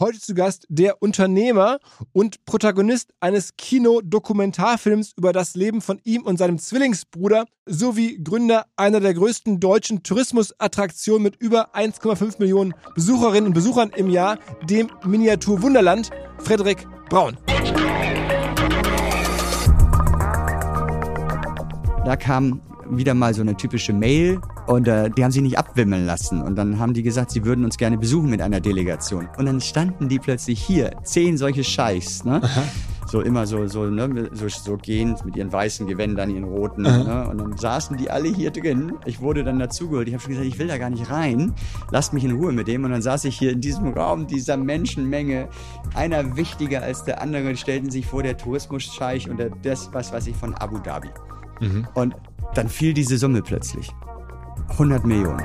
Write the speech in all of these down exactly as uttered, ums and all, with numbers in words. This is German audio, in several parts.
Heute zu Gast der Unternehmer und Protagonist eines Kinodokumentarfilms über das Leben von ihm und seinem Zwillingsbruder sowie Gründer einer der größten deutschen Tourismusattraktionen mit über eins Komma fünf Millionen Besucherinnen und Besuchern im Jahr, dem Miniatur-Wunderland, Frederik Braun. Da kam wieder mal so eine typische Mail und äh, die haben sich nicht abwimmeln lassen. Und dann haben die gesagt, sie würden uns gerne besuchen mit einer Delegation. Und dann standen die plötzlich hier, zehn solche Scheichs, ne? Aha. So immer so, so, ne, so, so gehend mit ihren weißen Gewändern, ihren roten, ne? Und dann saßen die alle hier drin. Ich wurde dann dazugeholt. Ich habe schon gesagt, ich will da gar nicht rein. Lasst mich in Ruhe mit dem. Und dann saß ich hier in diesem Raum, dieser Menschenmenge. Einer wichtiger als der andere, stellten sich vor, der Tourismusscheich und der, das, was weiß ich, von Abu Dhabi. Mhm. Und dann fiel diese Summe plötzlich. hundert Millionen.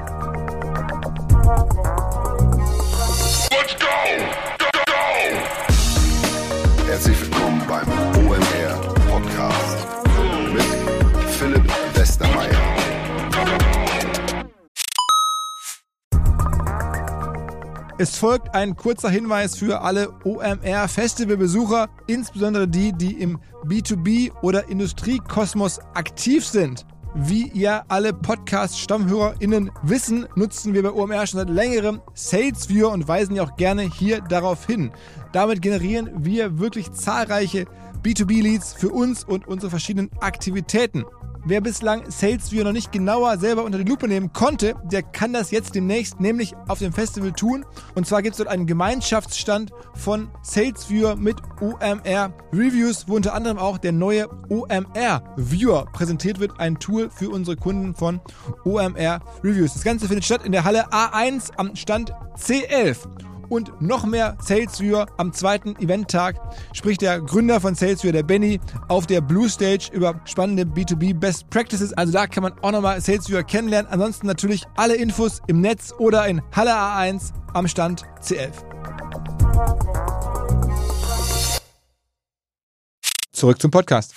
Let's go! Go, go, go! Herzlich willkommen beim O M R Podcast mit Philipp Westermeier. Es folgt ein kurzer Hinweis für alle O M R-Festivalbesucher, insbesondere die, die im B zwei B oder Industriekosmos aktiv sind. Wie ihr alle Podcast-StammhörerInnen wissen, nutzen wir bei O M R schon seit längerem SalesViewer und weisen ja auch gerne hier darauf hin. Damit generieren wir wirklich zahlreiche B zwei B-Leads für uns und unsere verschiedenen Aktivitäten. Wer bislang SalesViewer noch nicht genauer selber unter die Lupe nehmen konnte, der kann das jetzt demnächst nämlich auf dem Festival tun. Und zwar gibt es dort einen Gemeinschaftsstand von SalesViewer mit O M R Reviews, wo unter anderem auch der neue O M R Viewer präsentiert wird, ein Tool für unsere Kunden von O M R Reviews. Das Ganze findet statt in der Halle A eins am Stand C elf. Und noch mehr SalesViewer am zweiten Eventtag spricht der Gründer von SalesViewer, der Benny, auf der Blue Stage über spannende B zwei B Best Practices. Also da kann man auch nochmal SalesViewer kennenlernen. Ansonsten natürlich alle Infos im Netz oder in Halle A eins am Stand C elf. Zurück zum Podcast.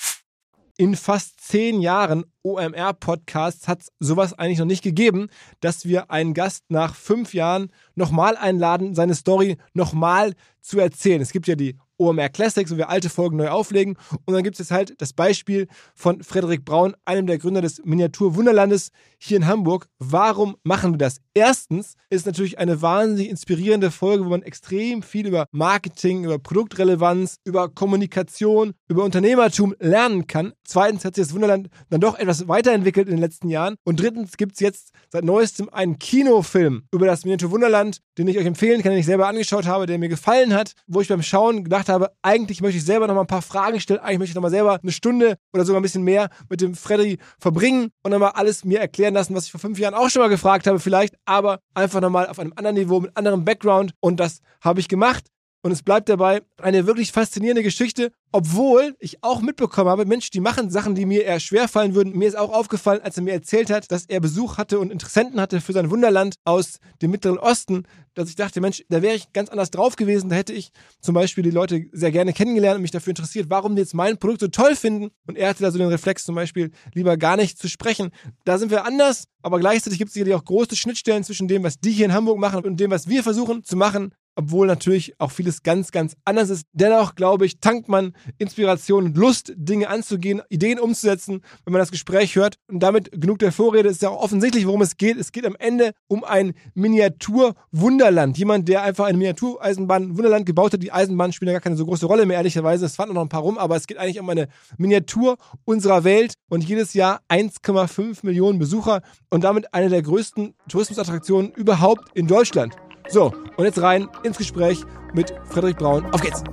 In fast zehn Jahren O M R-Podcasts hat es sowas eigentlich noch nicht gegeben, dass wir einen Gast nach fünf Jahren nochmal einladen, seine Story nochmal zu erzählen. Es gibt ja die O M R Classics, wo wir alte Folgen neu auflegen. Und dann gibt es jetzt halt das Beispiel von Frederik Braun, einem der Gründer des Miniatur-Wunderlandes hier in Hamburg. Warum machen wir das? Erstens ist natürlich eine wahnsinnig inspirierende Folge, wo man extrem viel über Marketing, über Produktrelevanz, über Kommunikation, über Unternehmertum lernen kann. Zweitens hat sich das Wunderland dann doch etwas weiterentwickelt in den letzten Jahren. Und drittens gibt es jetzt seit neuestem einen Kinofilm über das Miniatur-Wunderland, den ich euch empfehlen kann, den ich selber angeschaut habe, der mir gefallen hat, wo ich beim Schauen gedacht habe, eigentlich möchte ich selber noch mal ein paar Fragen stellen, eigentlich möchte ich noch mal selber eine Stunde oder sogar ein bisschen mehr mit dem Freddy verbringen und dann mal alles mir erklären lassen, was ich vor fünf Jahren auch schon mal gefragt habe vielleicht, aber einfach nochmal auf einem anderen Niveau, mit anderem Background, und das habe ich gemacht. Und es bleibt dabei eine wirklich faszinierende Geschichte, obwohl ich auch mitbekommen habe, Mensch, die machen Sachen, die mir eher schwerfallen würden. Mir ist auch aufgefallen, als er mir erzählt hat, dass er Besuch hatte und Interessenten hatte für sein Wunderland aus dem Mittleren Osten, dass ich dachte, Mensch, da wäre ich ganz anders drauf gewesen. Da hätte ich zum Beispiel die Leute sehr gerne kennengelernt und mich dafür interessiert, warum die jetzt mein Produkt so toll finden. Und er hatte da so den Reflex, zum Beispiel lieber gar nicht zu sprechen. Da sind wir anders, aber gleichzeitig gibt es sicherlich auch große Schnittstellen zwischen dem, was die hier in Hamburg machen und dem, was wir versuchen zu machen. Obwohl natürlich auch vieles ganz, ganz anders ist. Dennoch, glaube ich, tankt man Inspiration und Lust, Dinge anzugehen, Ideen umzusetzen, wenn man das Gespräch hört. Und damit genug der Vorrede, ist ja auch offensichtlich, worum es geht. Es geht am Ende um ein Miniatur-Wunderland. Jemand, der einfach eine Miniatureisenbahn-Wunderland gebaut hat. Die Eisenbahnen spielen ja gar keine so große Rolle mehr, ehrlicherweise. Es fanden noch ein paar rum, aber es geht eigentlich um eine Miniatur unserer Welt. Und jedes Jahr eins Komma fünf Millionen Besucher und damit eine der größten Tourismusattraktionen überhaupt in Deutschland. So, und jetzt rein ins Gespräch mit Frederik Braun. Auf geht's!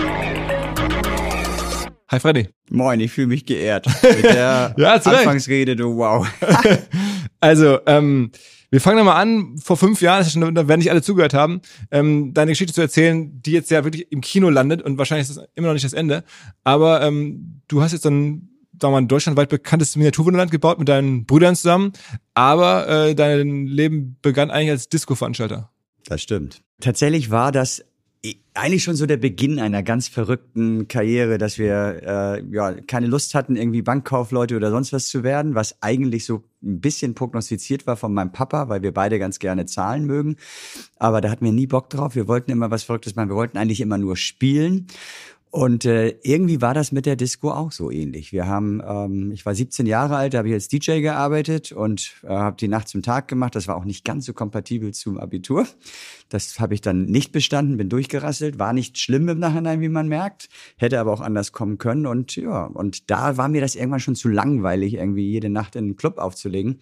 Hi Freddy. Moin, ich fühle mich geehrt mit der ja, Anfangsrede, du wow. Also, ähm, wir fangen nochmal an, vor fünf Jahren, da werden nicht alle zugehört haben, ähm, deine Geschichte zu erzählen, die jetzt ja wirklich im Kino landet und wahrscheinlich ist das immer noch nicht das Ende, aber ähm, du hast jetzt so ein, sagen wir mal, ein deutschlandweit bekanntes Miniaturwunderland gebaut mit deinen Brüdern zusammen, aber äh, dein Leben begann eigentlich als Disco-Veranstalter. Das stimmt. Tatsächlich war das Eigentlich schon so der Beginn einer ganz verrückten Karriere, dass wir äh, ja keine Lust hatten, irgendwie Bankkaufleute oder sonst was zu werden, was eigentlich so ein bisschen prognostiziert war von meinem Papa, weil wir beide ganz gerne Zahlen mögen. Aber da hatten wir nie Bock drauf. Wir wollten immer was Verrücktes machen. Wir wollten eigentlich immer nur spielen. Und äh, irgendwie war das mit der Disco auch so ähnlich. Wir haben, ähm, ich war siebzehn Jahre alt, da habe ich als D J gearbeitet und äh, habe die Nacht zum Tag gemacht. Das war auch nicht ganz so kompatibel zum Abitur. Das habe ich dann nicht bestanden, bin durchgerasselt. War nicht schlimm im Nachhinein, wie man merkt. Hätte aber auch anders kommen können. Und ja, und da war mir das irgendwann schon zu langweilig, irgendwie jede Nacht in einen Club aufzulegen.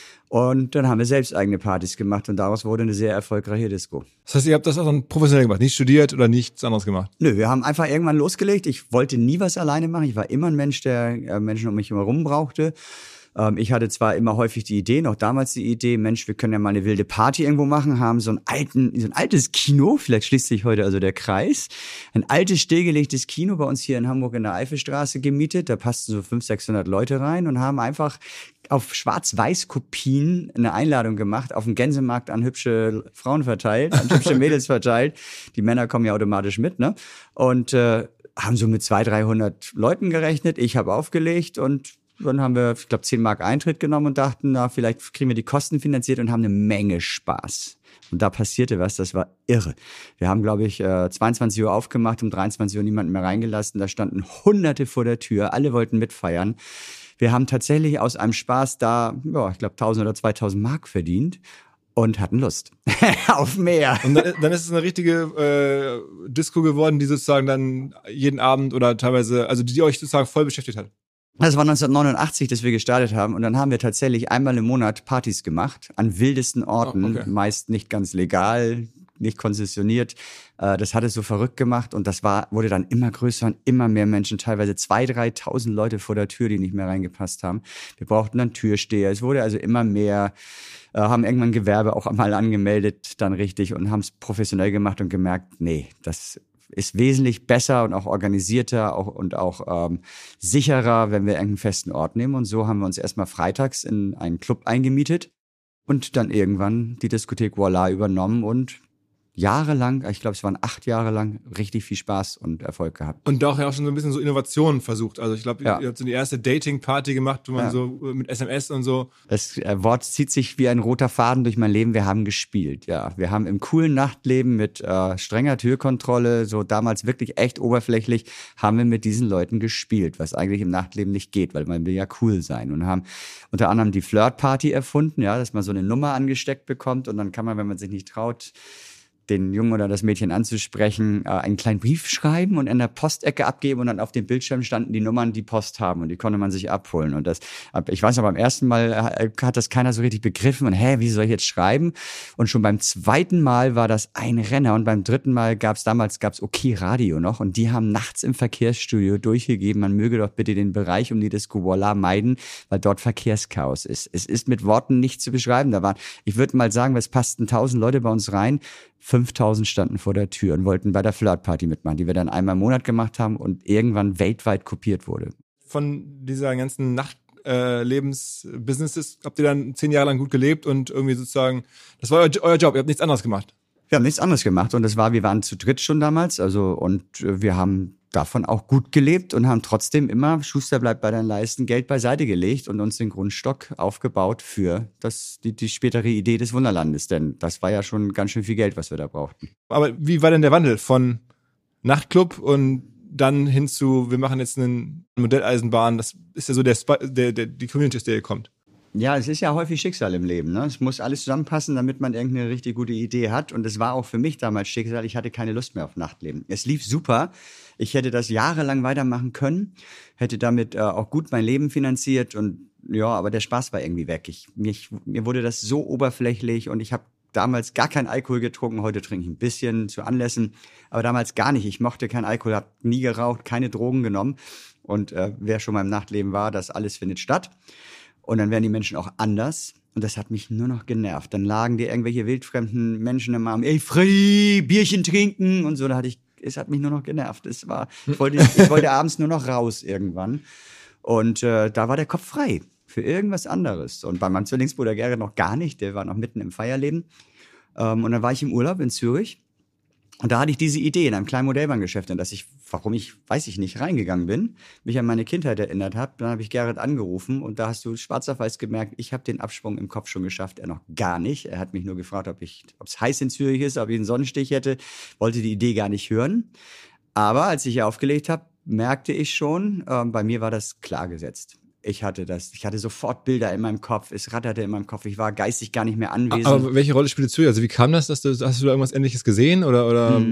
Und dann haben wir selbst eigene Partys gemacht und daraus wurde eine sehr erfolgreiche Disco. Das heißt, ihr habt das auch dann professionell gemacht, nicht studiert oder nichts anderes gemacht? Nö, wir haben einfach irgendwann losgelegt. Ich wollte nie was alleine machen. Ich war immer ein Mensch, der äh, Menschen um mich herum brauchte. Ähm, ich hatte zwar immer häufig die Idee, noch damals die Idee, Mensch, wir können ja mal eine wilde Party irgendwo machen, haben so, einen alten, so ein altes Kino, vielleicht schließt sich heute also der Kreis, ein altes, stillgelegtes Kino bei uns hier in Hamburg in der Eifelstraße gemietet. Da passten so fünfhundert, sechshundert Leute rein und haben einfach auf Schwarz-Weiß-Kopien eine Einladung gemacht, auf dem Gänsemarkt an hübsche Frauen verteilt, an hübsche Mädels verteilt. Die Männer kommen ja automatisch mit, ne? Und äh, haben so mit zweihundert, dreihundert Leuten gerechnet. Ich habe aufgelegt und dann haben wir, ich glaube, zehn Mark Eintritt genommen und dachten, na, vielleicht kriegen wir die Kosten finanziert und haben eine Menge Spaß. Und da passierte was, das war irre. Wir haben, glaube ich, zweiundzwanzig Uhr aufgemacht, um dreiundzwanzig Uhr niemanden mehr reingelassen. Da standen Hunderte vor der Tür, alle wollten mitfeiern. Wir haben tatsächlich aus einem Spaß da, ja, ich glaube, tausend oder zweitausend Mark verdient und hatten Lust auf mehr. Und dann, dann ist es eine richtige äh, Disco geworden, die sozusagen dann jeden Abend oder teilweise, also die euch sozusagen voll beschäftigt hat. Das war neunzehnhundertneunundachtzig, dass wir gestartet haben und dann haben wir tatsächlich einmal im Monat Partys gemacht, an wildesten Orten, oh, okay. meist nicht ganz legal, nicht konzessioniert. Das hat es so verrückt gemacht und das war wurde dann immer größer und immer mehr Menschen, teilweise zweitausend, dreitausend Leute vor der Tür, die nicht mehr reingepasst haben. Wir brauchten dann Türsteher, es wurde also immer mehr, haben irgendwann Gewerbe auch mal angemeldet, dann richtig und haben es professionell gemacht und gemerkt, nee, das ist wesentlich besser und auch organisierter auch, und auch ähm, sicherer, wenn wir irgendeinen festen Ort nehmen. Und so haben wir uns erstmal freitags in einen Club eingemietet und dann irgendwann die Diskothek Voila übernommen und jahrelang, ich glaube, es waren acht Jahre lang, richtig viel Spaß und Erfolg gehabt. Und auch ja auch schon so ein bisschen so Innovationen versucht. Also ich glaube, ja. ihr habt so die erste Dating-Party gemacht, wo man ja. so mit S M S und so. Das Wort zieht sich wie ein roter Faden durch mein Leben. Wir haben gespielt, ja. Wir haben im coolen Nachtleben mit äh, strenger Türkontrolle, so damals wirklich echt oberflächlich, haben wir mit diesen Leuten gespielt, was eigentlich im Nachtleben nicht geht, weil man will ja cool sein. Und haben unter anderem die Flirt-Party erfunden, ja, dass man so eine Nummer angesteckt bekommt und dann kann man, wenn man sich nicht traut, den Jungen oder das Mädchen anzusprechen, äh, einen kleinen Brief schreiben und in der Postecke abgeben und dann auf dem Bildschirm standen die Nummern, die Post haben und die konnte man sich abholen. Und das, ich weiß noch, beim ersten Mal hat das keiner so richtig begriffen und hä, wie soll ich jetzt schreiben? Und schon beim zweiten Mal war das ein Renner und beim dritten Mal gab es damals gab's OK Radio noch und die haben nachts im Verkehrsstudio durchgegeben, man möge doch bitte den Bereich um die Disco Voila meiden, weil dort Verkehrschaos ist. Es ist mit Worten nicht zu beschreiben. Da waren, ich würde mal sagen, es passten tausend Leute bei uns rein. fünftausend standen vor der Tür und wollten bei der Flirtparty mitmachen, die wir dann einmal im Monat gemacht haben und irgendwann weltweit kopiert wurde. Von dieser ganzen Nachtlebensbusinesses äh, habt ihr dann zehn Jahre lang gut gelebt und irgendwie sozusagen, das war euer, euer Job, ihr habt nichts anderes gemacht. Wir haben nichts anderes gemacht und das war, wir waren zu dritt schon damals, also und wir haben davon auch gut gelebt und haben trotzdem immer, Schuster bleibt bei deinen Leisten, Geld beiseite gelegt und uns den Grundstock aufgebaut für das, die, die spätere Idee des Wunderlandes. Denn das war ja schon ganz schön viel Geld, was wir da brauchten. Aber wie war denn der Wandel von Nachtclub und dann hin zu, wir machen jetzt eine Modelleisenbahn? Das ist ja so der, der, der die Community, aus der ihr kommt. Ja, es ist ja häufig Schicksal im Leben, ne? Es muss alles zusammenpassen, damit man irgendeine richtig gute Idee hat. Und es war auch für mich damals Schicksal. Ich hatte keine Lust mehr auf Nachtleben. Es lief super. Ich hätte das jahrelang weitermachen können, hätte damit äh, auch gut mein Leben finanziert. Und ja, aber der Spaß war irgendwie weg. Ich, mich, mir wurde das so oberflächlich und ich habe damals gar keinen Alkohol getrunken. Heute trinke ich ein bisschen zu Anlässen, aber damals gar nicht. Ich mochte keinen Alkohol, habe nie geraucht, keine Drogen genommen. Und äh, wer schon mal im Nachtleben war, das alles findet statt. Und dann werden die Menschen auch anders. Und das hat mich nur noch genervt. Dann lagen dir irgendwelche wildfremden Menschen im Arm. Ey, Freddy, Bierchen trinken und so. Da hatte ich, es hat mich nur noch genervt. Es war, ich wollte, ich wollte abends nur noch raus irgendwann. Und äh, da war der Kopf frei für irgendwas anderes. Und bei meinem Zwillingsbruder Gerrit noch gar nicht. Der war noch mitten im Feierleben. Ähm, und dann war ich im Urlaub in Zürich. Und da hatte ich diese Idee in einem kleinen Modellbahngeschäft, in das ich, warum ich, weiß ich nicht, reingegangen bin, mich an meine Kindheit erinnert habe. Dann habe ich Gerrit angerufen und da hast du schwarz auf weiß gemerkt, ich habe den Absprung im Kopf schon geschafft, er noch gar nicht. Er hat mich nur gefragt, ob ich, ob es heiß in Zürich ist, ob ich einen Sonnenstich hätte, wollte die Idee gar nicht hören. Aber als ich aufgelegt habe, merkte ich schon, äh, bei mir war das klar gesetzt. Ich hatte das, ich hatte sofort Bilder in meinem Kopf, es ratterte in meinem Kopf, ich war geistig gar nicht mehr anwesend. Aber welche Rolle spielt Zürich? Also wie kam das, dass du, hast du da irgendwas Ähnliches gesehen oder? oder?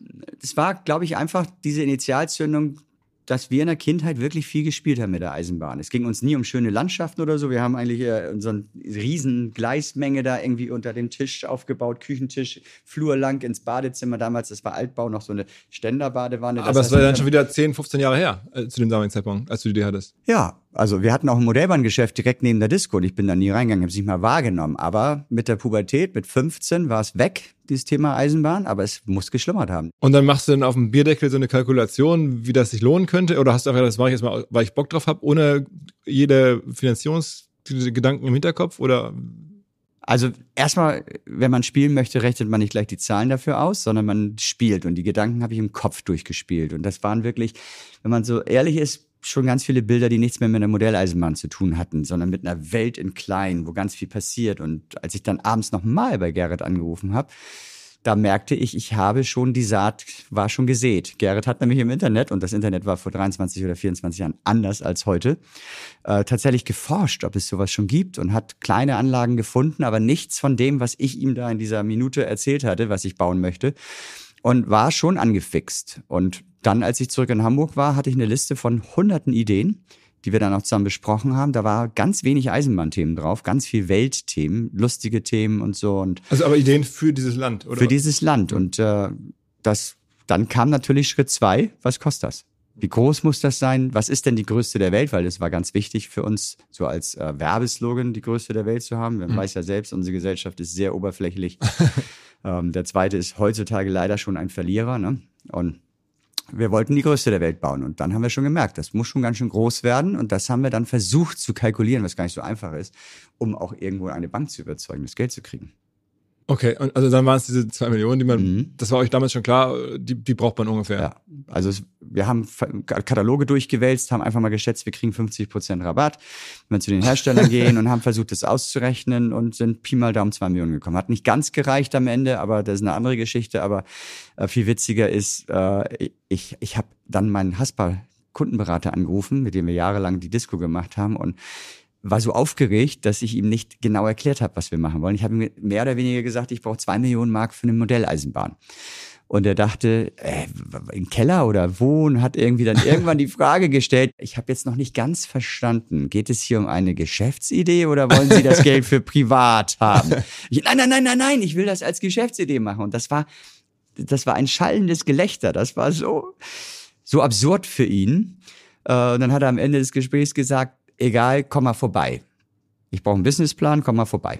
Es war, glaube ich, einfach diese Initialzündung, dass wir in der Kindheit wirklich viel gespielt haben mit der Eisenbahn. Es ging uns nie um schöne Landschaften oder so. Wir haben eigentlich äh, so eine riesen Gleismenge da irgendwie unter dem Tisch aufgebaut, Küchentisch, Flur lang ins Badezimmer. Damals, das war Altbau, noch so eine Ständerbadewanne. Aber es war dann schon wieder zehn, fünfzehn Jahre her, äh, zu dem damaligen Zeitpunkt, als du die Idee hattest. Ja, also wir hatten auch ein Modellbahngeschäft direkt neben der Disco und ich bin da nie reingegangen, habe es nicht mal wahrgenommen. Aber mit der Pubertät, mit fünfzehn war es weg, dieses Thema Eisenbahn, aber es muss geschlummert haben. Und dann machst du dann auf dem Bierdeckel so eine Kalkulation, wie das sich lohnen könnte? Oder hast du einfach gesagt, das mache ich jetzt mal, weil ich Bock drauf habe, ohne jede Finanzierungsgedanken im Hinterkopf? Oder? Also erstmal, wenn man spielen möchte, rechnet man nicht gleich die Zahlen dafür aus, sondern man spielt. Und die Gedanken habe ich im Kopf durchgespielt. Und das waren wirklich, wenn man so ehrlich ist, schon ganz viele Bilder, die nichts mehr mit einer Modelleisenbahn zu tun hatten, sondern mit einer Welt in klein, wo ganz viel passiert. Und als ich dann abends nochmal bei Gerrit angerufen habe, da merkte ich, ich habe schon, die Saat war schon gesät. Gerrit hat nämlich im Internet, und das Internet war vor dreiundzwanzig oder vierundzwanzig Jahren anders als heute, äh, tatsächlich geforscht, ob es sowas schon gibt und hat kleine Anlagen gefunden, aber nichts von dem, was ich ihm da in dieser Minute erzählt hatte, was ich bauen möchte. Und war schon angefixt. Und dann, als ich zurück in Hamburg war, hatte ich eine Liste von hunderten Ideen, die wir dann auch zusammen besprochen haben. Da war ganz wenig Eisenbahnthemen drauf, ganz viel Weltthemen, lustige Themen und so. Und also aber Ideen für dieses Land, oder? Für dieses Land. Und äh, das, dann kam natürlich Schritt zwei. Was kostet das? Wie groß muss das sein? Was ist denn die größte der Welt? Weil das war ganz wichtig für uns, so als äh, Werbeslogan die größte der Welt zu haben. Man mhm. weiß ja selbst, unsere Gesellschaft ist sehr oberflächlich. ähm, der zweite ist heutzutage leider schon ein Verlierer, ne? Und wir wollten die größte der Welt bauen. Und dann haben wir schon gemerkt, das muss schon ganz schön groß werden. Und das haben wir dann versucht zu kalkulieren, was gar nicht so einfach ist, um auch irgendwo eine Bank zu überzeugen, das Geld zu kriegen. Okay, und also dann waren es diese zwei Millionen, die man, mhm. das war euch damals schon klar, die, die braucht man ungefähr. Ja, also es, wir haben Kataloge durchgewälzt, haben einfach mal geschätzt, wir kriegen fünfzig Prozent Rabatt, wenn wir zu den Herstellern gehen und haben versucht, das auszurechnen und sind Pi mal Daumen zwei Millionen gekommen. Hat nicht ganz gereicht am Ende, aber das ist eine andere Geschichte. Aber äh, viel witziger ist, äh, ich, ich habe dann meinen Haspa-Kundenberater angerufen, mit dem wir jahrelang die Disco gemacht haben, und war so aufgeregt, dass ich ihm nicht genau erklärt habe, was wir machen wollen. Ich habe ihm mehr oder weniger gesagt, ich brauche zwei Millionen Mark für eine Modelleisenbahn. Und er dachte, äh, im Keller oder wo? Und hat irgendwie dann irgendwann die Frage gestellt, ich habe jetzt noch nicht ganz verstanden, geht es hier um eine Geschäftsidee oder wollen Sie das Geld für privat haben? Ich, nein, nein, nein, nein, nein, ich will das als Geschäftsidee machen. Und das war, das war ein schallendes Gelächter. Das war so, so absurd für ihn. Äh, und dann hat er am Ende des Gesprächs gesagt, egal, komm mal vorbei. Ich brauche einen Businessplan, komm mal vorbei.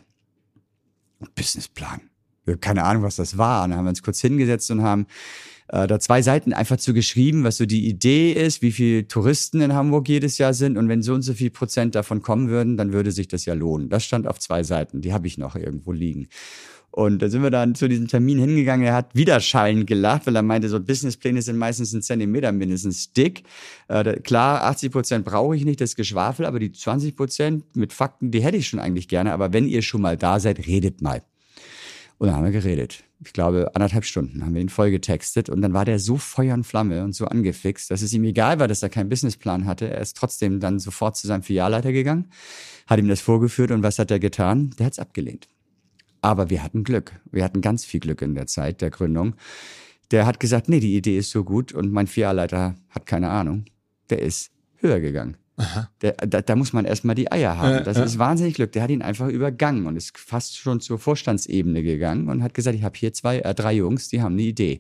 Businessplan? Keine Ahnung, was das war. Und dann haben wir uns kurz hingesetzt und haben äh, da zwei Seiten einfach zu geschrieben, was so die Idee ist, wie viele Touristen in Hamburg jedes Jahr sind. Und wenn so und so viel Prozent davon kommen würden, dann würde sich das ja lohnen. Das stand auf zwei Seiten. Die habe ich noch irgendwo liegen. Und da sind wir dann zu diesem Termin hingegangen. Er hat wieder schallend gelacht, weil er meinte, so Businesspläne sind meistens einen Zentimeter mindestens dick. Äh, da, klar, achtzig Prozent brauche ich nicht, das Geschwafel, aber die zwanzig Prozent mit Fakten, die hätte ich schon eigentlich gerne. Aber wenn ihr schon mal da seid, redet mal. Und dann haben wir geredet. Ich glaube, anderthalb Stunden haben wir ihn voll getextet. Und dann war der so Feuer und Flamme und so angefixt, dass es ihm egal war, dass er keinen Businessplan hatte. Er ist trotzdem dann sofort zu seinem Filialleiter gegangen, hat ihm das vorgeführt. Und was hat er getan? Der hat es abgelehnt. Aber wir hatten Glück. Wir hatten ganz viel Glück in der Zeit der Gründung. Der hat gesagt, nee, die Idee ist so gut. Und mein Filialleiter hat keine Ahnung. Der ist höher gegangen. Aha. Der, da, da muss man erstmal die Eier haben. Das äh, äh. ist wahnsinnig Glück. Der hat ihn einfach übergangen und ist fast schon zur Vorstandsebene gegangen und hat gesagt, ich habe hier zwei, äh, drei Jungs, die haben eine Idee.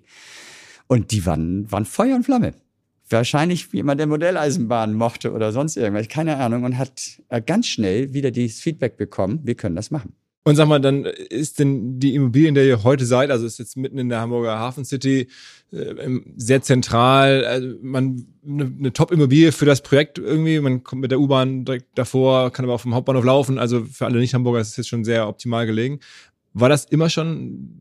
Und die waren, waren Feuer und Flamme. Wahrscheinlich jemand, der Modelleisenbahn mochte oder sonst irgendwas, keine Ahnung. Und hat äh, ganz schnell wieder dieses Feedback bekommen, wir können das machen. Und sag mal, dann ist denn die Immobilie, in der ihr heute seid, also ist jetzt mitten in der Hamburger Hafen City, äh, sehr zentral, also man eine, eine Top-Immobilie für das Projekt irgendwie, man kommt mit der U-Bahn direkt davor, kann aber auf dem Hauptbahnhof laufen, also für alle Nicht-Hamburger ist es jetzt schon sehr optimal gelegen. War das immer schon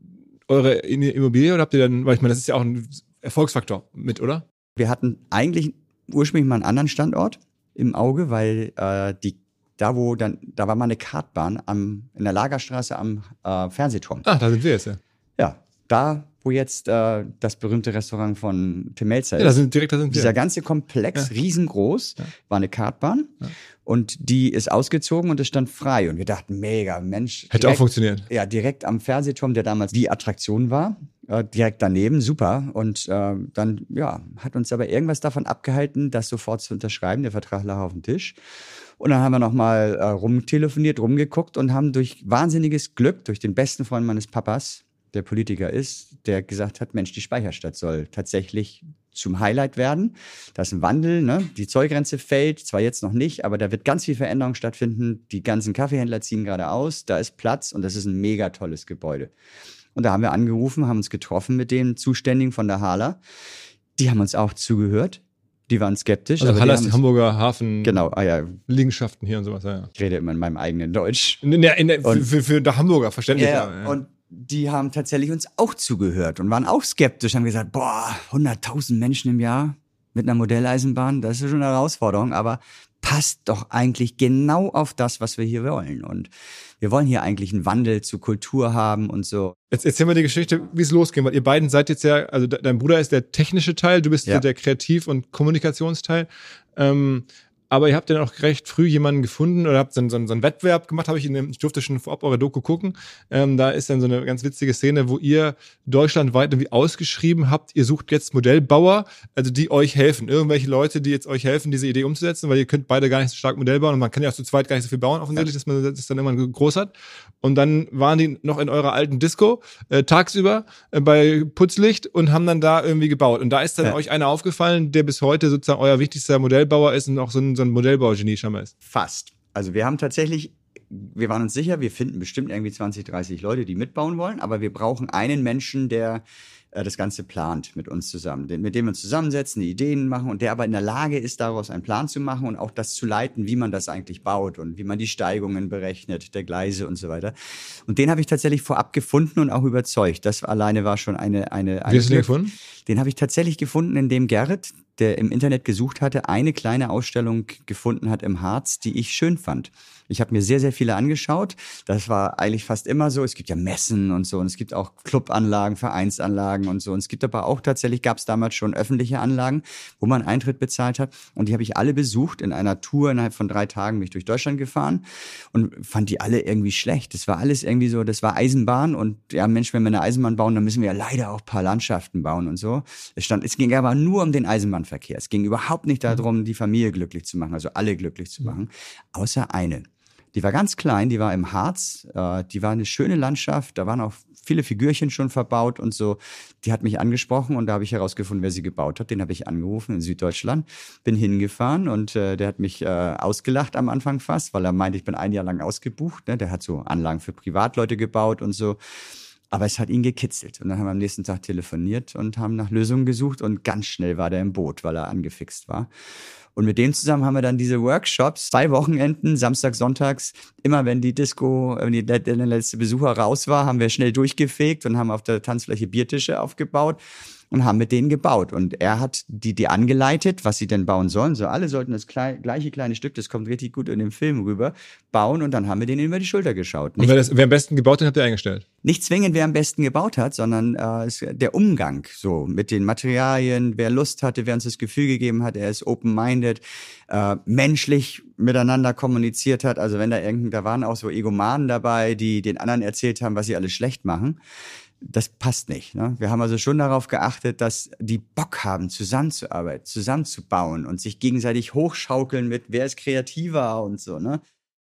eure Immobilie oder habt ihr dann, weil ich meine, das ist ja auch ein Erfolgsfaktor mit, oder? Wir hatten eigentlich ursprünglich mal einen anderen Standort im Auge, weil äh, die da wo dann, da war mal eine Kartbahn am, in der Lagerstraße am äh, Fernsehturm. Ah, da sind wir jetzt, ja. Ja, da wo jetzt äh, das berühmte Restaurant von Tim Melzer ja, ist. Da sind, direkt da sind wir. Dieser ganze Komplex, ja. riesengroß, ja. war eine Kartbahn ja. und die ist ausgezogen und es stand frei. Und wir dachten, mega, Mensch. Hätte direkt, auch funktioniert. Ja, direkt am Fernsehturm, der damals die Attraktion war, äh, direkt daneben, super. Und äh, dann, ja, hat uns aber irgendwas davon abgehalten, das sofort zu unterschreiben. Der Vertrag lag auf dem Tisch. Und dann haben wir nochmal äh, rumtelefoniert, rumgeguckt und haben durch wahnsinniges Glück, durch den besten Freund meines Papas, der Politiker ist, der gesagt hat, Mensch, die Speicherstadt soll tatsächlich zum Highlight werden. Da ist ein Wandel, ne? Die Zollgrenze fällt, zwar jetzt noch nicht, aber da wird ganz viel Veränderung stattfinden. Die ganzen Kaffeehändler ziehen gerade aus, da ist Platz und das ist ein mega tolles Gebäude. Und da haben wir angerufen, haben uns getroffen mit den Zuständigen von der Hala. Die haben uns auch zugehört. Die waren skeptisch. Also Hala ist die Hamburger Hafen. Genau, ah ja. Liegenschaften hier und sowas. Ja, ja. Ich rede immer in meinem eigenen Deutsch. In der, in der, und, für, für der Hamburger, verständlich. Ja, ja. Und die haben tatsächlich uns auch zugehört und waren auch skeptisch, haben gesagt, boah, hunderttausend Menschen im Jahr mit einer Modelleisenbahn, das ist schon eine Herausforderung, aber passt doch eigentlich genau auf das, was wir hier wollen. Und wir wollen hier eigentlich einen Wandel zur Kultur haben und so. Jetzt erzähl mal die Geschichte, wie es losging, weil ihr beiden seid jetzt ja, also dein Bruder ist der technische Teil, du bist ja der Kreativ- und Kommunikationsteil. Ähm, Aber ihr habt dann auch recht früh jemanden gefunden oder habt so einen, so einen, so einen Wettbewerb gemacht, habe ich in dem, ich durfte schon vorab eure Doku gucken. Ähm, da ist dann so eine ganz witzige Szene, wo ihr deutschlandweit irgendwie ausgeschrieben habt, ihr sucht jetzt Modellbauer, also die euch helfen. Irgendwelche Leute, die jetzt euch helfen, diese Idee umzusetzen, weil ihr könnt beide gar nicht so stark Modell bauen und man kann ja auch zu zweit gar nicht so viel bauen offensichtlich, ja. dass man das dann immer groß hat. Und dann waren die noch in eurer alten Disco äh, tagsüber äh, bei Putzlicht und haben dann da irgendwie gebaut. Und da ist dann ja. euch einer aufgefallen, der bis heute sozusagen euer wichtigster Modellbauer ist und auch so ein, so ein Modellbaugenie scheinbar ist. Fast. Also wir haben tatsächlich, wir waren uns sicher, wir finden bestimmt irgendwie zwanzig, dreißig Leute, die mitbauen wollen, aber wir brauchen einen Menschen, der äh, das Ganze plant mit uns zusammen, den, mit dem wir uns zusammensetzen, die Ideen machen und der aber in der Lage ist, daraus einen Plan zu machen und auch das zu leiten, wie man das eigentlich baut und wie man die Steigungen berechnet, der Gleise und so weiter. Und den habe ich tatsächlich vorab gefunden und auch überzeugt. Das alleine war schon eine... eine, eine Wie hast du den gefunden? Den habe ich tatsächlich gefunden, indem Gerrit, der im Internet gesucht hatte, eine kleine Ausstellung gefunden hat im Harz, die ich schön fand. Ich habe mir sehr, sehr viele angeschaut. Das war eigentlich fast immer so. Es gibt ja Messen und so und es gibt auch Clubanlagen, Vereinsanlagen und so. Und es gibt aber auch tatsächlich, gab es damals schon öffentliche Anlagen, wo man Eintritt bezahlt hat. Und die habe ich alle besucht in einer Tour. Innerhalb von drei Tagen bin ich durch Deutschland gefahren und fand die alle irgendwie schlecht. Das war alles irgendwie so, das war Eisenbahn und ja Mensch, wenn wir eine Eisenbahn bauen, dann müssen wir ja leider auch ein paar Landschaften bauen und so. Es stand, es ging aber nur um den Eisenbahnverkehr. Es ging überhaupt nicht darum, die Familie glücklich zu machen, also alle glücklich zu machen, außer eine. Die war ganz klein, die war im Harz, äh, die war eine schöne Landschaft, da waren auch viele Figürchen schon verbaut und so. Die hat mich angesprochen und da habe ich herausgefunden, wer sie gebaut hat. Den habe ich angerufen in Süddeutschland, bin hingefahren und äh, der hat mich äh, ausgelacht am Anfang fast, weil er meinte, ich bin ein Jahr lang ausgebucht. Ne? Der hat so Anlagen für Privatleute gebaut und so. Aber es hat ihn gekitzelt. Und dann haben wir am nächsten Tag telefoniert und haben nach Lösungen gesucht und ganz schnell war der im Boot, weil er angefixt war. Und mit dem zusammen haben wir dann diese Workshops, zwei Wochenenden, Samstag, Sonntags, immer wenn die Disco, wenn die, der letzte Besucher raus war, haben wir schnell durchgefegt und haben auf der Tanzfläche Biertische aufgebaut und haben mit denen gebaut. Und er hat die, die angeleitet, was sie denn bauen sollen. So, alle sollten das klei- gleiche kleine Stück, das kommt richtig gut in den Film rüber, bauen und dann haben wir denen über die Schulter geschaut. Nicht, und wer, das, wer am besten gebaut hat, habt ihr eingestellt? Nicht zwingend, wer am besten gebaut hat, sondern äh, es, der Umgang so mit den Materialien, wer Lust hatte, wer uns das Gefühl gegeben hat, er ist open-minded, äh, menschlich miteinander kommuniziert hat. Also wenn da irgend, da waren auch so Egomanen dabei, die den anderen erzählt haben, was sie alles schlecht machen. Das passt nicht. Ne? Wir haben also schon darauf geachtet, dass die Bock haben, zusammenzuarbeiten, zusammenzubauen und sich gegenseitig hochschaukeln mit, wer ist kreativer und so. Ne?